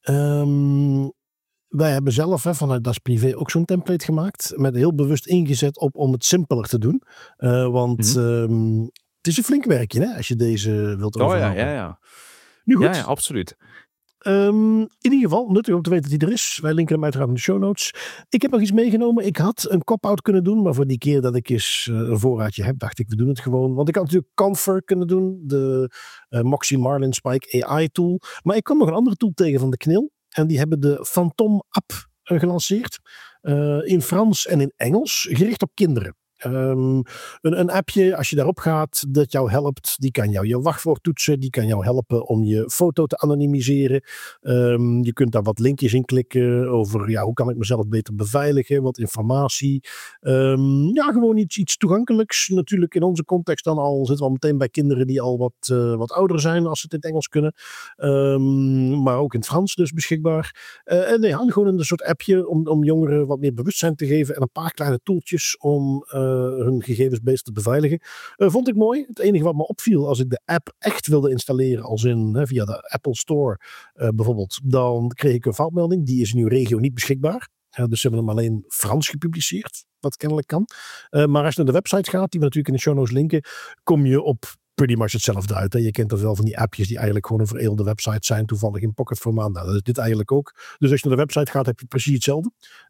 Speaker 1: Wij hebben zelf vanuit Das Privé ook zo'n template gemaakt. Met heel bewust ingezet om het simpeler te doen. Want het is een flink werkje hè, als je deze wilt overhouden.
Speaker 2: Ja.
Speaker 1: Nu goed.
Speaker 2: Ja, absoluut.
Speaker 1: In ieder geval, nuttig om te weten dat hij er is. Wij linken hem uiteraard in de show notes. Ik heb nog iets meegenomen. Ik had een cop-out kunnen doen, maar voor die keer dat ik eens een voorraadje heb, dacht ik, we doen het gewoon. Want ik had natuurlijk Confer kunnen doen, de Moxie Marlin Spike AI tool. Maar ik kwam nog een andere tool tegen van de KNIL. En die hebben de Phantom app gelanceerd. In Frans en in Engels, gericht op kinderen. Een appje, als je daarop gaat, dat jou helpt. Die kan jou je wachtwoord toetsen. Die kan jou helpen om je foto te anonimiseren. Je kunt daar wat linkjes in klikken over hoe kan ik mezelf beter beveiligen. Wat informatie. Gewoon iets toegankelijks. Natuurlijk in onze context dan al zitten we al meteen bij kinderen die al wat ouder zijn als ze het in het Engels kunnen. Maar ook in het Frans dus beschikbaar. Gewoon een soort appje om jongeren wat meer bewustzijn te geven. En een paar kleine tooltjes om hun gegevens beter te beveiligen. Vond ik mooi. Het enige wat me opviel als ik de app echt wilde installeren, als in via de Apple Store bijvoorbeeld, dan kreeg ik een foutmelding. Die is in uw regio niet beschikbaar. Dus ze hebben hem alleen Frans gepubliceerd, wat kennelijk kan. Maar als je naar de website gaat, die we natuurlijk in de show notes linken, kom je op pretty much hetzelfde uit. Hè. Je kent er wel van die appjes die eigenlijk gewoon een veredelde website zijn, toevallig in pocketformaat. Nou, dat is dit eigenlijk ook. Dus als je naar de website gaat, heb je precies hetzelfde.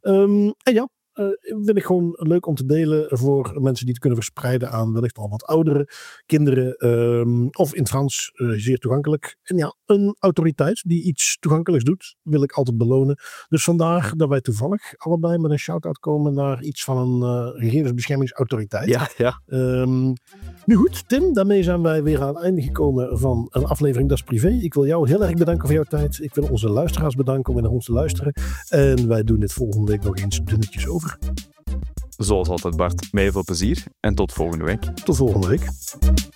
Speaker 1: Vind ik gewoon leuk om te delen voor mensen die het kunnen verspreiden aan wellicht al wat oudere kinderen of in het Frans zeer toegankelijk. En een autoriteit die iets toegankelijks doet, wil ik altijd belonen. Dus vandaar dat wij toevallig allebei met een shout-out komen naar iets van een gegevensbeschermingsautoriteit.
Speaker 2: Ja.
Speaker 1: Nu goed, Tim, daarmee zijn wij weer aan het einde gekomen van een aflevering Das Privé. Ik wil jou heel erg bedanken voor jouw tijd. Ik wil onze luisteraars bedanken om naar ons te luisteren. En wij doen dit volgende week nog eens dunnetjes over.
Speaker 2: Zoals altijd, Bart, met heel veel plezier en tot volgende week.
Speaker 1: Tot volgende week.